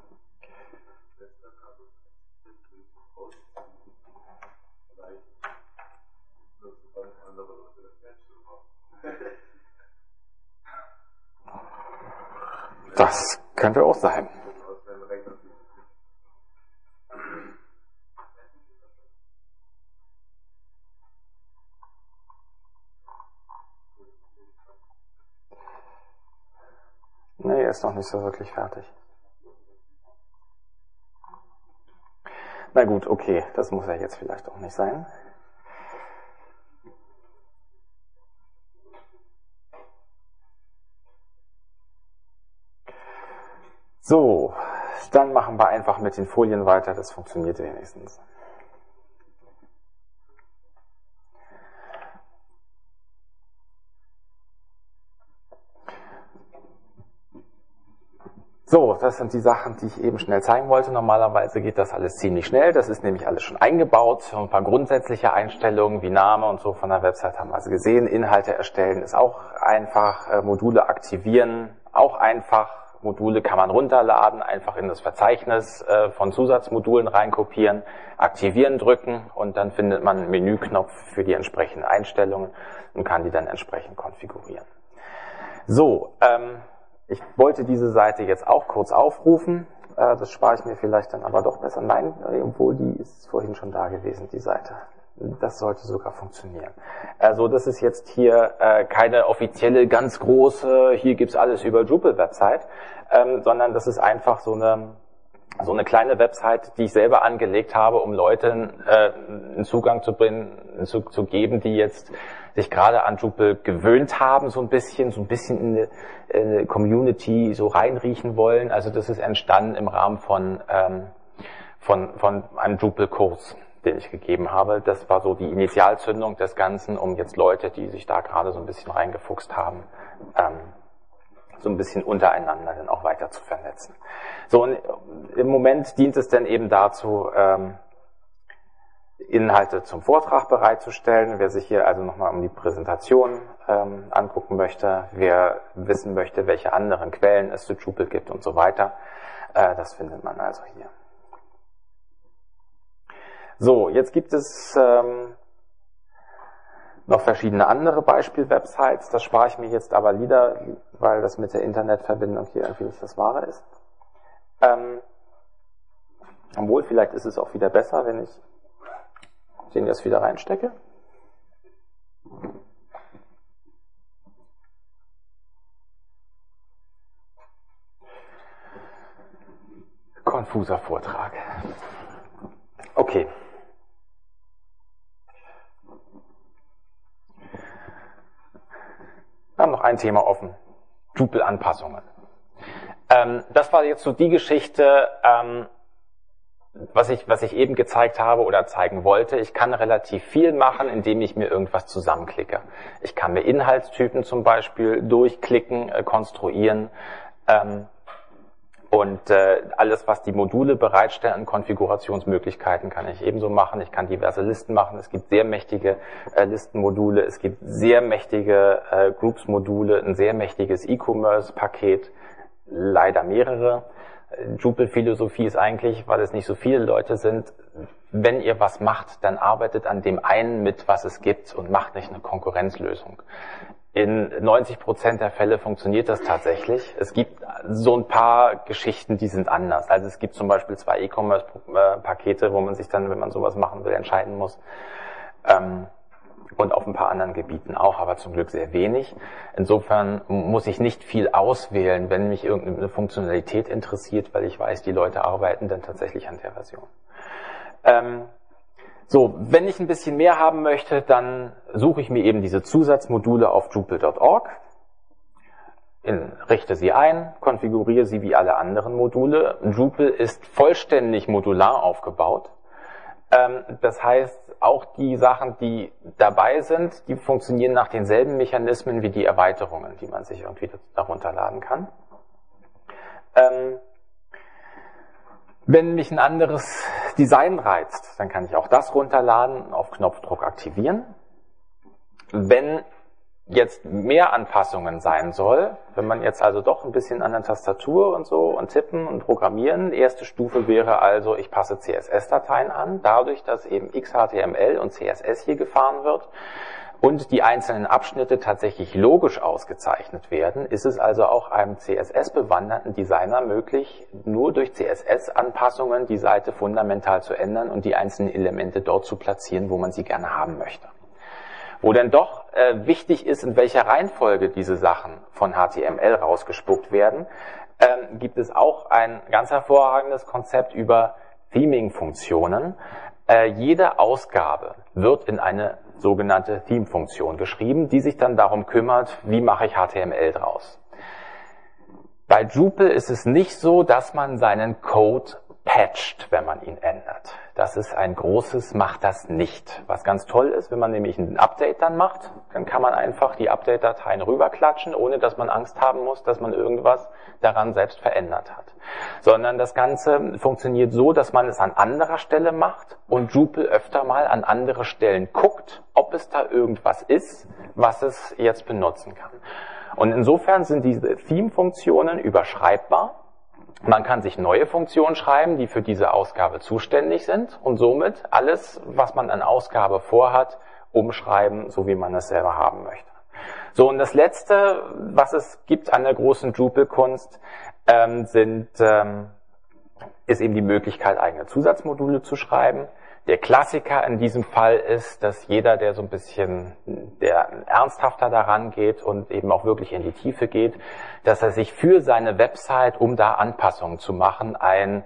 Das könnte auch sein. Nee, er ist noch nicht so wirklich fertig. Na gut, okay, das muss ja jetzt vielleicht auch nicht sein. So, dann machen wir einfach mit den Folien weiter, das funktioniert wenigstens. So, das sind die Sachen, die ich eben schnell zeigen wollte. Normalerweise geht das alles ziemlich schnell. Das ist nämlich alles schon eingebaut. Ein paar grundsätzliche Einstellungen wie Name und so von der Website haben wir also gesehen. Inhalte erstellen ist auch einfach. Module aktivieren auch einfach. Module kann man runterladen, einfach in das Verzeichnis von Zusatzmodulen reinkopieren, aktivieren drücken und dann findet man einen Menüknopf für die entsprechenden Einstellungen und kann die dann entsprechend konfigurieren. So, ähm, ich wollte diese Seite jetzt auch kurz aufrufen, äh, das spare ich mir vielleicht dann aber doch besser. Nein, obwohl die ist vorhin schon da gewesen, die Seite. Das sollte sogar funktionieren. Also das ist jetzt hier äh, keine offizielle, ganz große, hier gibt's alles über Drupal-Website, ähm, sondern das ist einfach so eine so eine kleine Website, die ich selber angelegt habe, um Leuten äh, einen Zugang zu bringen, zu, zu geben, die jetzt sich gerade an Drupal gewöhnt haben, so ein bisschen, so ein bisschen in eine, in eine Community so reinriechen wollen. Also das ist entstanden im Rahmen von ähm, von von einem Drupal-Kurs, den ich gegeben habe. Das war so die Initialzündung des Ganzen, um jetzt Leute, die sich da gerade so ein bisschen reingefuchst haben, ähm, so ein bisschen untereinander dann auch weiter zu vernetzen. So, und im Moment dient es dann eben dazu, ähm, Inhalte zum Vortrag bereitzustellen. Wer sich hier also nochmal um die Präsentation ähm, angucken möchte, wer wissen möchte, welche anderen Quellen es zu Drupal gibt und so weiter, äh, das findet man also hier. So, jetzt gibt es ähm, noch verschiedene andere Beispiel-Websites. Das spare ich mir jetzt aber lieber, weil das mit der Internetverbindung hier irgendwie nicht das Wahre ist. Ähm, obwohl, vielleicht ist es auch wieder besser, wenn ich den jetzt wieder reinstecke. Konfuser Vortrag. Okay. Wir haben noch ein Thema offen. Drupal-Anpassungen. Ähm, das war jetzt so die Geschichte, ähm, was ich, was ich eben gezeigt habe oder zeigen wollte. Ich kann relativ viel machen, indem ich mir irgendwas zusammenklicke. Ich kann mir Inhaltstypen zum Beispiel durchklicken, äh, konstruieren, ähm, und äh, alles, was die Module bereitstellen an Konfigurationsmöglichkeiten, kann ich ebenso machen. Ich kann diverse Listen machen. Es gibt sehr mächtige äh, Listenmodule, es gibt sehr mächtige äh, Groups-Module, ein sehr mächtiges E-Commerce-Paket, leider mehrere. Drupal-Philosophie ist eigentlich, weil es nicht so viele Leute sind, wenn ihr was macht, dann arbeitet an dem einen mit, was es gibt und macht nicht eine Konkurrenzlösung. In neunzig Prozent der Fälle funktioniert das tatsächlich. Es gibt so ein paar Geschichten, die sind anders. Also es gibt zum Beispiel zwei E-Commerce-Pakete, wo man sich dann, wenn man sowas machen will, entscheiden muss. Und auf ein paar anderen Gebieten auch, aber zum Glück sehr wenig. Insofern muss ich nicht viel auswählen, wenn mich irgendeine Funktionalität interessiert, weil ich weiß, die Leute arbeiten dann tatsächlich an der Version. So, wenn ich ein bisschen mehr haben möchte, dann suche ich mir eben diese Zusatzmodule auf Drupal Punkt org, in, richte sie ein, konfiguriere sie wie alle anderen Module. Drupal ist vollständig modular aufgebaut. Ähm, das heißt, auch die Sachen, die dabei sind, die funktionieren nach denselben Mechanismen wie die Erweiterungen, die man sich irgendwie darunterladen kann. Ähm, Wenn mich ein anderes Design reizt, dann kann ich auch das runterladen, auf Knopfdruck aktivieren. Wenn jetzt mehr Anpassungen sein soll, wenn man jetzt also doch ein bisschen an der Tastatur und so und tippen und programmieren, die erste Stufe wäre also, ich passe C S S-Dateien an, dadurch, dass eben X H T M L und C S S hier gefahren wird und die einzelnen Abschnitte tatsächlich logisch ausgezeichnet werden, ist es also auch einem C S S-bewanderten Designer möglich, nur durch C S S-Anpassungen die Seite fundamental zu ändern und die einzelnen Elemente dort zu platzieren, wo man sie gerne haben möchte. Wo denn doch äh, wichtig ist, in welcher Reihenfolge diese Sachen von H T M L rausgespuckt werden, ähm, gibt es auch ein ganz hervorragendes Konzept über Theming-Funktionen. Äh, jede Ausgabe wird in eine sogenannte Theme-Funktion geschrieben, die sich dann darum kümmert, wie mache ich H T M L draus. Bei Drupal ist es nicht so, dass man seinen Code patcht, wenn man ihn ändert. Das ist ein großes, macht das nicht. Was ganz toll ist, wenn man nämlich ein Update dann macht, dann kann man einfach die Update-Dateien rüberklatschen, ohne dass man Angst haben muss, dass man irgendwas daran selbst verändert hat. Sondern das Ganze funktioniert so, dass man es an anderer Stelle macht und Drupal öfter mal an andere Stellen guckt, ob es da irgendwas ist, was es jetzt benutzen kann. Und insofern sind diese Theme-Funktionen überschreibbar. Man kann sich neue Funktionen schreiben, die für diese Ausgabe zuständig sind und somit alles, was man an Ausgabe vorhat, umschreiben, so wie man es selber haben möchte. So, und das Letzte, was es gibt an der großen Drupal-Kunst, ähm, sind, ähm, ist eben die Möglichkeit, eigene Zusatzmodule zu schreiben. Der Klassiker in diesem Fall ist, dass jeder, der so ein bisschen der ernsthafter daran geht und eben auch wirklich in die Tiefe geht, dass er sich für seine Website, um da Anpassungen zu machen, ein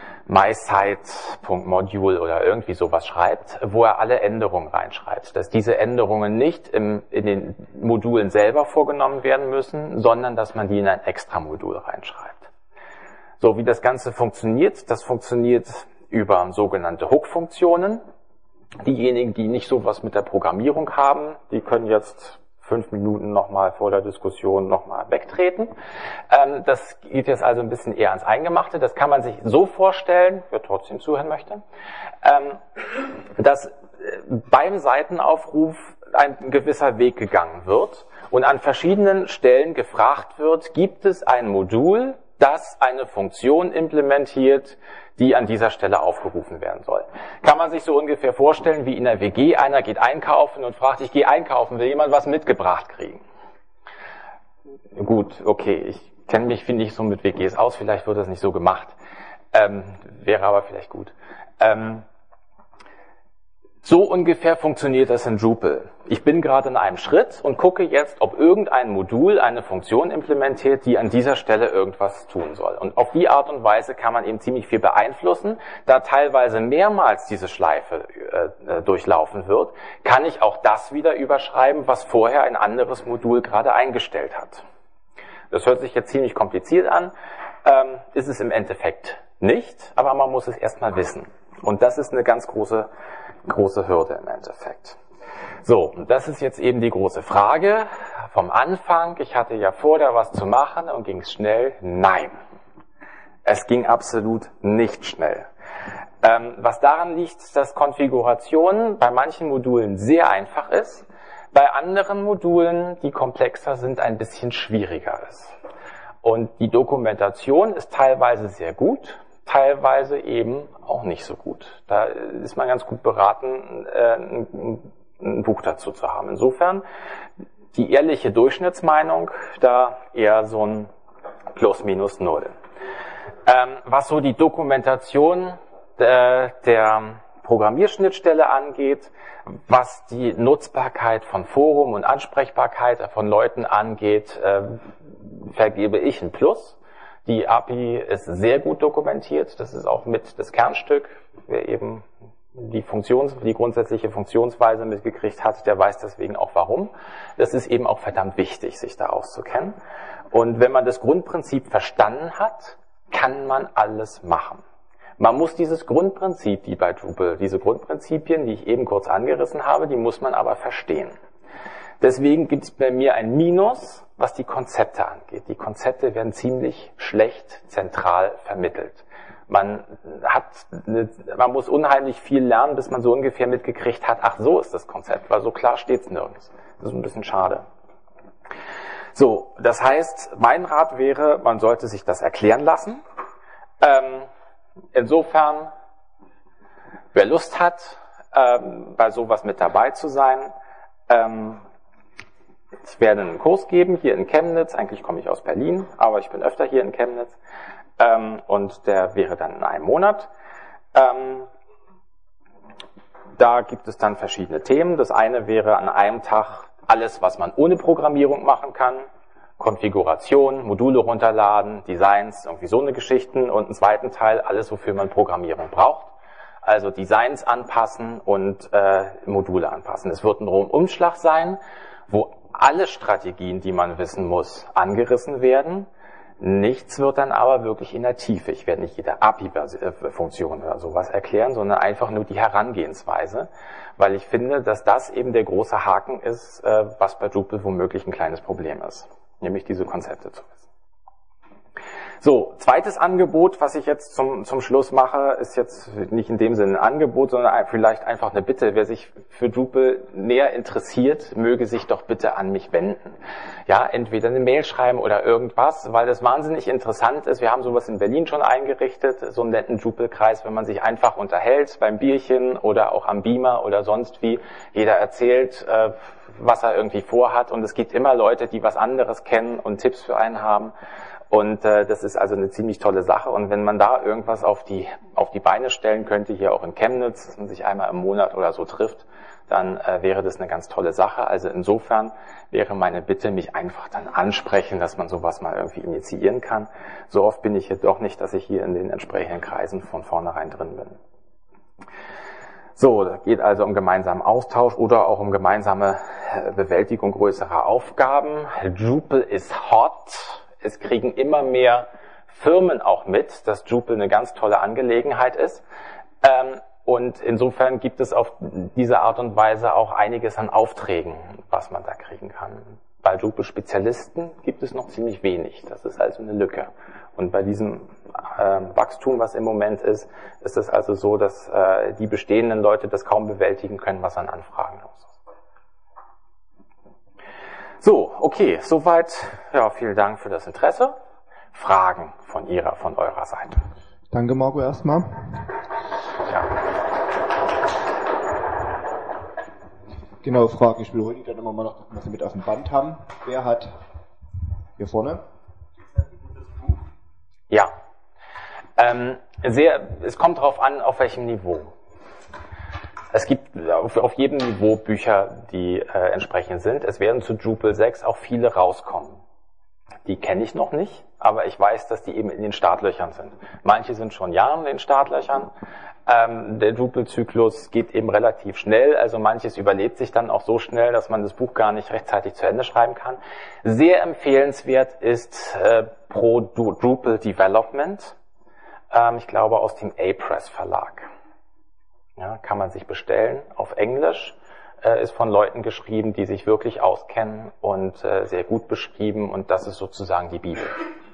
mysite.module oder irgendwie sowas schreibt, wo er alle Änderungen reinschreibt. Dass diese Änderungen nicht im, in den Modulen selber vorgenommen werden müssen, sondern dass man die in ein Extra-Modul reinschreibt. So, wie das Ganze funktioniert, das funktioniert über sogenannte Hook-Funktionen. Diejenigen, die nicht so was mit der Programmierung haben, die können jetzt fünf Minuten nochmal vor der Diskussion nochmal wegtreten. Ähm, das geht jetzt also ein bisschen eher ans Eingemachte. Das kann man sich so vorstellen, wer trotzdem zuhören möchte, ähm, dass beim Seitenaufruf ein gewisser Weg gegangen wird und an verschiedenen Stellen gefragt wird, gibt es ein Modul, das eine Funktion implementiert, die an dieser Stelle aufgerufen werden soll. Kann man sich so ungefähr vorstellen, wie in der W G, einer geht einkaufen und fragt, ich gehe einkaufen, will jemand was mitgebracht kriegen? Gut, okay, ich kenne mich, finde ich, so mit W Gs aus, vielleicht wird das nicht so gemacht, ähm, wäre aber vielleicht gut. Ähm, So ungefähr funktioniert das in Drupal. Ich bin gerade in einem Schritt und gucke jetzt, ob irgendein Modul eine Funktion implementiert, die an dieser Stelle irgendwas tun soll. Und auf die Art und Weise kann man eben ziemlich viel beeinflussen. Da teilweise mehrmals diese Schleife äh, durchlaufen wird, kann ich auch das wieder überschreiben, was vorher ein anderes Modul gerade eingestellt hat. Das hört sich jetzt ziemlich kompliziert an, ähm, ist es im Endeffekt nicht, aber man muss es erstmal wissen. Und das ist eine ganz große große Hürde im Endeffekt. So, und das ist jetzt eben die große Frage vom Anfang. Ich hatte ja vor, da was zu machen und ging es schnell? Nein. Es ging absolut nicht schnell. Ähm, was daran liegt, dass Konfiguration bei manchen Modulen sehr einfach ist, bei anderen Modulen, die komplexer sind, ein bisschen schwieriger ist. Und die Dokumentation ist teilweise sehr gut, teilweise eben auch nicht so gut. Da ist man ganz gut beraten, ein, ein Buch dazu zu haben. Insofern die ehrliche Durchschnittsmeinung, da eher so ein Plus minus null. Ähm, was so die Dokumentation der, der Programmierschnittstelle angeht, was die Nutzbarkeit von Forum und Ansprechbarkeit von Leuten angeht, äh, vergebe ich ein Plus. Die A P I ist sehr gut dokumentiert, das ist auch mit das Kernstück. Wer eben die Funktions, die grundsätzliche Funktionsweise mitgekriegt hat, der weiß deswegen auch warum. Das ist eben auch verdammt wichtig, sich da auszukennen. Und wenn man das Grundprinzip verstanden hat, kann man alles machen. Man muss dieses Grundprinzip, die bei Drupal, diese Grundprinzipien, die ich eben kurz angerissen habe, die muss man aber verstehen. Deswegen gibt es bei mir ein Minus, was die Konzepte angeht. Die Konzepte werden ziemlich schlecht zentral vermittelt. Man hat eine, man muss unheimlich viel lernen, bis man so ungefähr mitgekriegt hat, ach, so ist das Konzept, weil so klar steht's nirgends. Das ist ein bisschen schade. So, das heißt, mein Rat wäre, man sollte sich das erklären lassen. Ähm, insofern, wer Lust hat, ähm, bei sowas mit dabei zu sein, ähm, ich werde einen Kurs geben hier in Chemnitz. Eigentlich komme ich aus Berlin, aber ich bin öfter hier in Chemnitz. Ähm, und der wäre dann in einem Monat. Ähm, da gibt es dann verschiedene Themen. Das eine wäre an einem Tag alles, was man ohne Programmierung machen kann. Konfiguration, Module runterladen, Designs, irgendwie so eine Geschichten. Und einen zweiten Teil, alles, wofür man Programmierung braucht. Also Designs anpassen und äh, Module anpassen. Es wird ein Rundumschlag sein, wo alle Strategien, die man wissen muss, angerissen werden. Nichts wird dann aber wirklich in der Tiefe. Ich werde nicht jede A P I-Funktion oder sowas erklären, sondern einfach nur die Herangehensweise, weil ich finde, dass das eben der große Haken ist, was bei Drupal womöglich ein kleines Problem ist, nämlich diese Konzepte zu wissen. So, zweites Angebot, was ich jetzt zum, zum Schluss mache, ist jetzt nicht in dem Sinne ein Angebot, sondern vielleicht einfach eine Bitte. Wer sich für Drupal näher interessiert, möge sich doch bitte an mich wenden. Ja, entweder eine Mail schreiben oder irgendwas, weil das wahnsinnig interessant ist. Wir haben sowas in Berlin schon eingerichtet, so einen netten Drupal-Kreis, wenn man sich einfach unterhält beim Bierchen oder auch am Beamer oder sonst wie. Jeder erzählt, äh, was er irgendwie vorhat, und es gibt immer Leute, die was anderes kennen und Tipps für einen haben. Und äh, das ist also eine ziemlich tolle Sache. Und wenn man da irgendwas auf die auf die Beine stellen könnte, hier auch in Chemnitz, dass man sich einmal im Monat oder so trifft, dann äh, wäre das eine ganz tolle Sache. Also insofern wäre meine Bitte, mich einfach dann ansprechen, dass man sowas mal irgendwie initiieren kann. So oft bin ich jedoch nicht, dass ich hier in den entsprechenden Kreisen von vornherein drin bin. So, da geht also um gemeinsamen Austausch oder auch um gemeinsame Bewältigung größerer Aufgaben. Drupal ist hot. Es kriegen immer mehr Firmen auch mit, dass Drupal eine ganz tolle Angelegenheit ist. Ähm, und insofern gibt es auf diese Art und Weise auch einiges an Aufträgen, was man da kriegen kann. Bei Drupal-Spezialisten gibt es noch ziemlich wenig. Das ist also eine Lücke. Und bei diesem äh, Wachstum, was im Moment ist, ist es also so, dass äh, die bestehenden Leute das kaum bewältigen können, was an Anfragen los ist. So, okay, soweit. Ja, vielen Dank für das Interesse. Fragen von Ihrer, von eurer Seite. Danke, Marco, erstmal. Ja. Genau, Frage. Ich wiederhole die dann immer mal noch, was wir mit auf dem Band haben. Wer hat hier vorne? Ja. Ähm, sehr, es kommt darauf an, auf welchem Niveau. Es gibt auf, auf jedem Niveau Bücher, die äh, entsprechend sind. Es werden zu Drupal sechs auch viele rauskommen. Die kenne ich noch nicht, aber ich weiß, dass die eben in den Startlöchern sind. Manche sind schon Jahre in den Startlöchern. Ähm, der Drupal-Zyklus geht eben relativ schnell, also manches überlebt sich dann auch so schnell, dass man das Buch gar nicht rechtzeitig zu Ende schreiben kann. Sehr empfehlenswert ist äh, Pro Drupal Development, ähm, ich glaube aus dem A-Press Verlag. Ja, kann man sich bestellen auf Englisch, äh, ist von Leuten geschrieben, die sich wirklich auskennen und äh, sehr gut beschrieben, und das ist sozusagen die Bibel.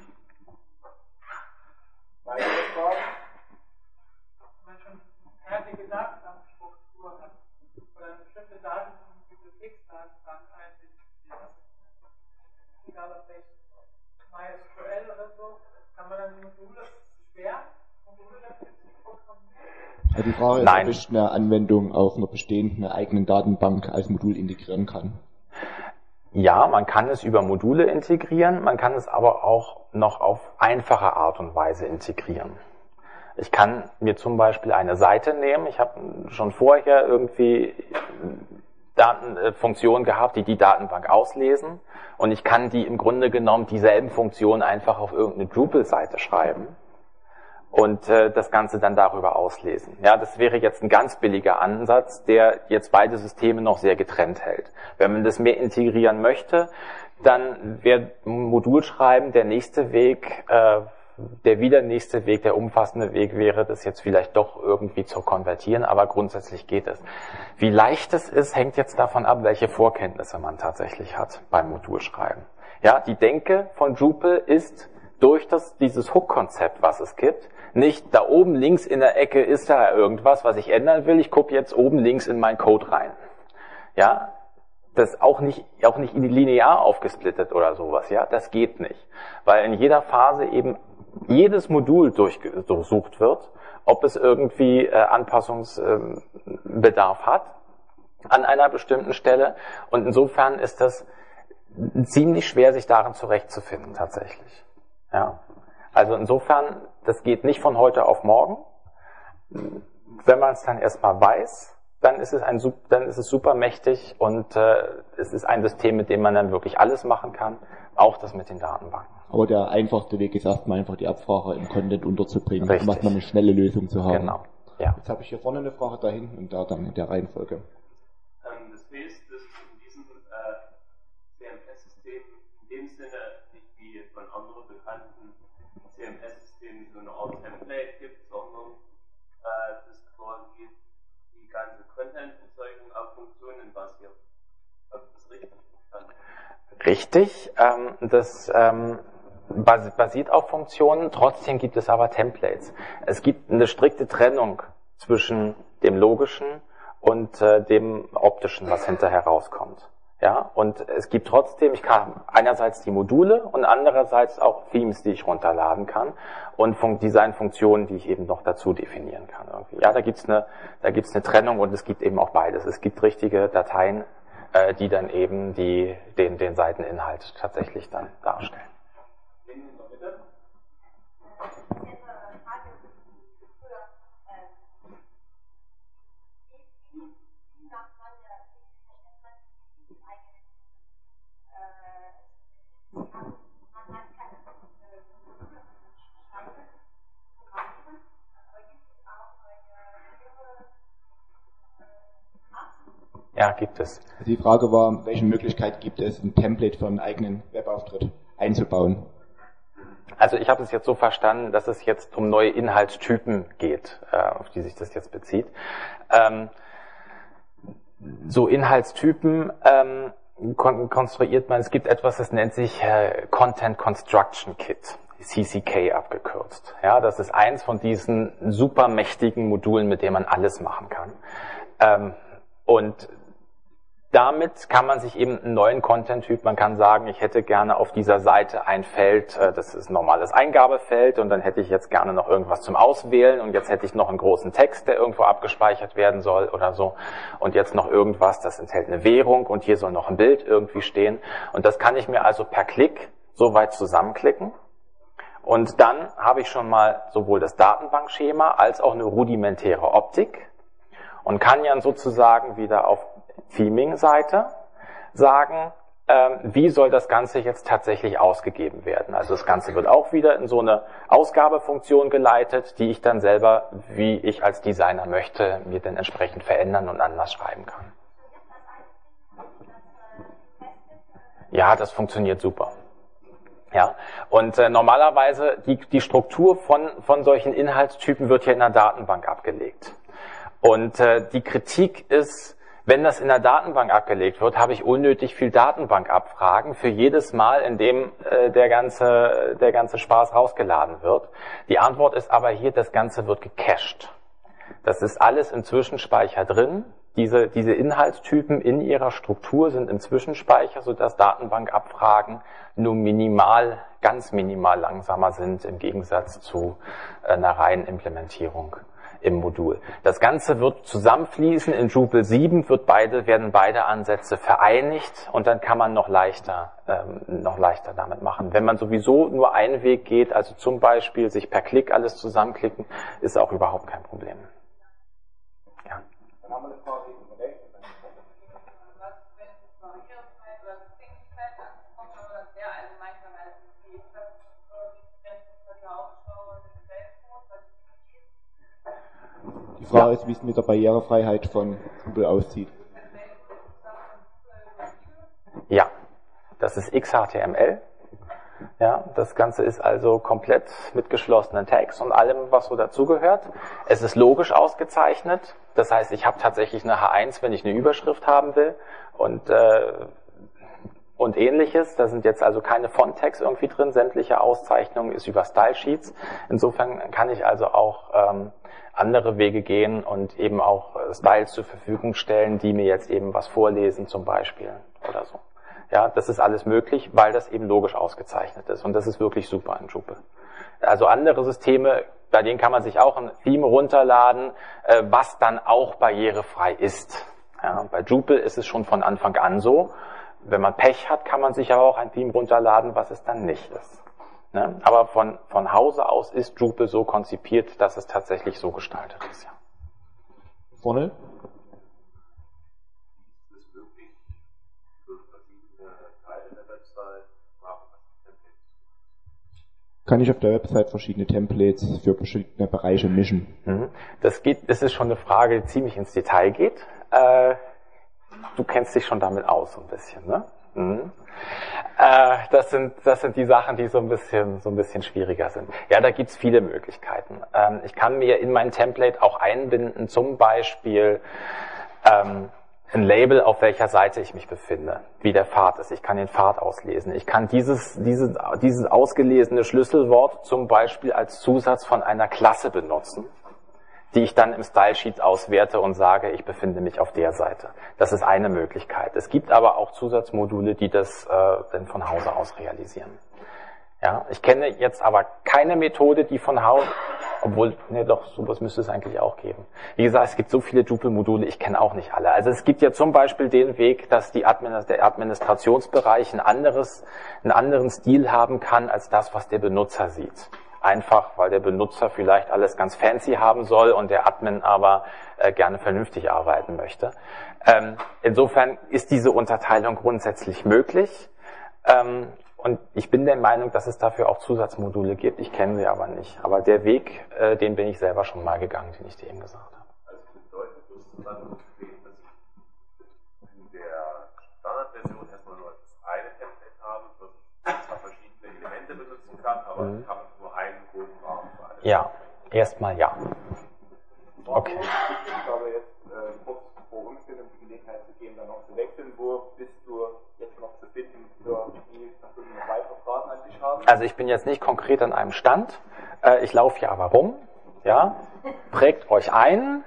Weitere Fragen? Man schon fertige Datenbankstruktur hat oder eine bestimmte Daten von Bibliotheksdatenbank einsichtig, egal ob welches MySQL oder so, kann man dann die Module schwer Module dafür programmieren? Ja, die Frage ist, Nein. ob ich eine Anwendung auf einer bestehenden eigenen Datenbank als Modul integrieren kann. Ja, man kann es über Module integrieren, man kann es aber auch noch auf einfache Art und Weise integrieren. Ich kann mir zum Beispiel eine Seite nehmen, ich habe schon vorher irgendwie Daten, Funktionen gehabt, die die Datenbank auslesen, und ich kann die im Grunde genommen dieselben Funktionen einfach auf irgendeine Drupal-Seite schreiben. und äh, das Ganze dann darüber auslesen. Ja, das wäre jetzt ein ganz billiger Ansatz, der jetzt beide Systeme noch sehr getrennt hält. Wenn man das mehr integrieren möchte, dann wäre Modulschreiben der nächste Weg, äh, der wieder nächste Weg, der umfassende Weg wäre, das jetzt vielleicht doch irgendwie zu konvertieren, aber grundsätzlich geht es. Wie leicht es ist, hängt jetzt davon ab, welche Vorkenntnisse man tatsächlich hat beim Modulschreiben. Ja, die Denke von Drupal ist durch das, dieses Hook-Konzept, was es gibt, nicht da oben links in der Ecke ist da irgendwas, was ich ändern will, ich gucke jetzt oben links in meinen Code rein. Ja, das auch nicht, auch nicht linear aufgesplittet oder sowas, ja, das geht nicht. Weil in jeder Phase eben jedes Modul durchsucht wird, ob es irgendwie äh, Anpassungsbedarf äh, hat an einer bestimmten Stelle. Und insofern ist das ziemlich schwer, sich darin zurechtzufinden tatsächlich. Ja. Also insofern, das geht nicht von heute auf morgen. Wenn man es dann erstmal weiß, dann ist es ein, dann ist es super mächtig und äh, es ist ein System, mit dem man dann wirklich alles machen kann, auch das mit den Datenbanken. Aber der einfachste Weg ist erstmal einfach die Abfrage im Content unterzubringen, Richtig. um erstmal eine schnelle Lösung zu haben. Genau. Ja. Jetzt habe ich hier vorne eine Frage, da hinten und da dann in der Reihenfolge. Ähm, das heißt, dass in diesem äh, C M S-System in dem Sinne nicht wie von anderen bekannten C M S-Systemen so eine Art Template gibt, sondern äh, das quasi die ganze Content-Erzeugung auf Funktionen basiert. Habe ich das richtig verstanden? Richtig, ähm, das ähm, basiert auf Funktionen, trotzdem gibt es aber Templates. Es gibt eine strikte Trennung zwischen dem Logischen und äh, dem Optischen, was hinterher rauskommt. Ja, und es gibt trotzdem, ich kann einerseits die Module und andererseits auch Themes, die ich runterladen kann und Fun- Designfunktionen, die ich eben noch dazu definieren kann. Irgendwie. Ja, da gibt's eine, da gibt's eine Trennung und es gibt eben auch beides. Es gibt richtige Dateien, äh, die dann eben die, den, den Seiteninhalt tatsächlich dann darstellen. Ja, gibt es. Die Frage war, welche Möglichkeit gibt es, ein Template für einen eigenen Webauftritt einzubauen? Also ich habe es jetzt so verstanden, dass es jetzt um neue Inhaltstypen geht, äh, auf die sich das jetzt bezieht. Ähm, so Inhaltstypen ähm, kon- konstruiert man, es gibt etwas, das nennt sich äh, Content Construction Kit, C C K abgekürzt. Ja, das ist eins von diesen super mächtigen Modulen, mit dem man alles machen kann. Ähm, und damit kann man sich eben einen neuen Content-Typ, man kann sagen, ich hätte gerne auf dieser Seite ein Feld, das ist ein normales Eingabefeld und dann hätte ich jetzt gerne noch irgendwas zum Auswählen und jetzt hätte ich noch einen großen Text, der irgendwo abgespeichert werden soll oder so und jetzt noch irgendwas, das enthält eine Währung und hier soll noch ein Bild irgendwie stehen und das kann ich mir also per Klick so weit zusammenklicken und dann habe ich schon mal sowohl das Datenbankschema als auch eine rudimentäre Optik und kann ja sozusagen wieder auf Theming-Seite sagen, ähm, wie soll das Ganze jetzt tatsächlich ausgegeben werden. Also das Ganze wird auch wieder in so eine Ausgabefunktion geleitet, die ich dann selber, wie ich als Designer möchte, mir dann entsprechend verändern und anders schreiben kann. Ja, das funktioniert super. Ja, und äh, normalerweise die, die Struktur von, von solchen Inhaltstypen wird ja in der Datenbank abgelegt. Und äh, die Kritik ist, wenn das in der Datenbank abgelegt wird, habe ich unnötig viel Datenbankabfragen für jedes Mal, in dem äh, der ganze der ganze Spaß rausgeladen wird. Die Antwort ist aber hier, das Ganze wird gecached. Das ist alles im Zwischenspeicher drin. Diese diese Inhaltstypen in ihrer Struktur sind im Zwischenspeicher, sodass Datenbankabfragen nur minimal, ganz minimal langsamer sind im Gegensatz zu äh, einer reinen Implementierung im Modul. Das Ganze wird zusammenfließen in Drupal sieben, wird beide, werden beide Ansätze vereinigt und dann kann man noch leichter, ähm, noch leichter damit machen. Wenn man sowieso nur einen Weg geht, also zum Beispiel sich per Klick alles zusammenklicken, ist auch überhaupt kein Problem. Ja. Dann haben wir eine Frage hinten rechts. Die Frage Ja. ist, wie es mit der Barrierefreiheit von Drupal aussieht. Ja, das ist X H T M L. Ja, das Ganze ist also komplett mit geschlossenen Tags und allem, was so dazugehört. Es ist logisch ausgezeichnet. Das heißt, ich habe tatsächlich eine H eins, wenn ich eine Überschrift haben will und äh, und ähnliches. Da sind jetzt also keine Font-Tags irgendwie drin. Sämtliche Auszeichnung ist über Style-Sheets. Insofern kann ich also auch ähm, andere Wege gehen und eben auch äh, Styles zur Verfügung stellen, die mir jetzt eben was vorlesen zum Beispiel oder so. Ja, das ist alles möglich, weil das eben logisch ausgezeichnet ist. Und das ist wirklich super in Drupal. Also andere Systeme, bei denen kann man sich auch ein Theme runterladen, äh, was dann auch barrierefrei ist. Ja, bei Drupal ist es schon von Anfang an so. Wenn man Pech hat, kann man sich aber auch ein Theme runterladen, was es dann nicht ist. Ne? Aber von, von Hause aus ist Drupal so konzipiert, dass es tatsächlich so gestaltet ist. Ja. Vorne? Ist es möglich, für verschiedene Teile der Website machen, was Templates? Kann ich auf der Website verschiedene Templates für verschiedene Bereiche mischen? Das geht, das ist schon eine Frage, die ziemlich ins Detail geht. Äh, du kennst dich schon damit aus, so ein bisschen, ne? Mhm. Äh, das sind, das sind die Sachen, die so ein bisschen, so ein bisschen schwieriger sind. Ja, da gibt's viele Möglichkeiten. Ähm, ich kann mir in mein Template auch einbinden, zum Beispiel, ähm, ein Label, auf welcher Seite ich mich befinde, wie der Pfad ist. Ich kann den Pfad auslesen. Ich kann dieses, dieses, dieses ausgelesene Schlüsselwort zum Beispiel als Zusatz von einer Klasse benutzen, die ich dann im Style-Sheet auswerte und sage, ich befinde mich auf der Seite. Das ist eine Möglichkeit. Es gibt aber auch Zusatzmodule, die das äh, dann von Hause aus realisieren. Ja, ich kenne jetzt aber keine Methode, die von Hause, obwohl, ne, doch, sowas müsste es eigentlich auch geben. Wie gesagt, es gibt so viele Drupal-Module, ich kenne auch nicht alle. Also es gibt ja zum Beispiel den Weg, dass die Administ- der Administrationsbereich ein anderes, einen anderen Stil haben kann, als das, was der Benutzer sieht. Einfach, weil der Benutzer vielleicht alles ganz fancy haben soll und der Admin aber äh, gerne vernünftig arbeiten möchte. Ähm, insofern ist diese Unterteilung grundsätzlich möglich. Ähm, und ich bin der Meinung, dass es dafür auch Zusatzmodule gibt. Ich kenne sie aber nicht. Aber der Weg, äh, den bin ich selber schon mal gegangen, den ich dir eben gesagt habe. Also bedeutet das dann, dass ich in der Standardversion erstmal nur das eine Template habe, dass ich zwar verschiedene Elemente benutzen kann, aber Mhm. ich habe nur einen groben Rahmen für alle. Ja, erstmal ja. Okay. Ich glaube jetzt äh, kurz vor uns um die Gelegenheit zu geben, dann noch zu wechseln. Wo bist du jetzt noch zu finden, für die noch weitere Fragen an dich haben? Also ich bin jetzt nicht konkret an einem Stand. Äh, ich laufe hier aber rum. Ja, prägt euch ein.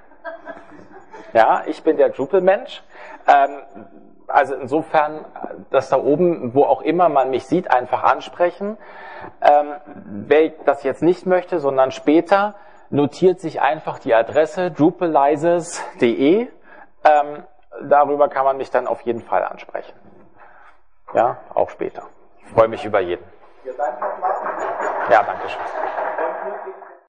Ja, ich bin der Drupal-Mensch. Ähm, also insofern, dass da oben, wo auch immer man mich sieht, einfach ansprechen. Ähm, wer das jetzt nicht möchte, sondern später, notiert sich einfach die Adresse drupalizers punkt de. Ähm, darüber kann man mich dann auf jeden Fall ansprechen. Ja, auch später. Ich freue mich über jeden. Wir danken nochmal. Ja, danke schön. Und nun geht's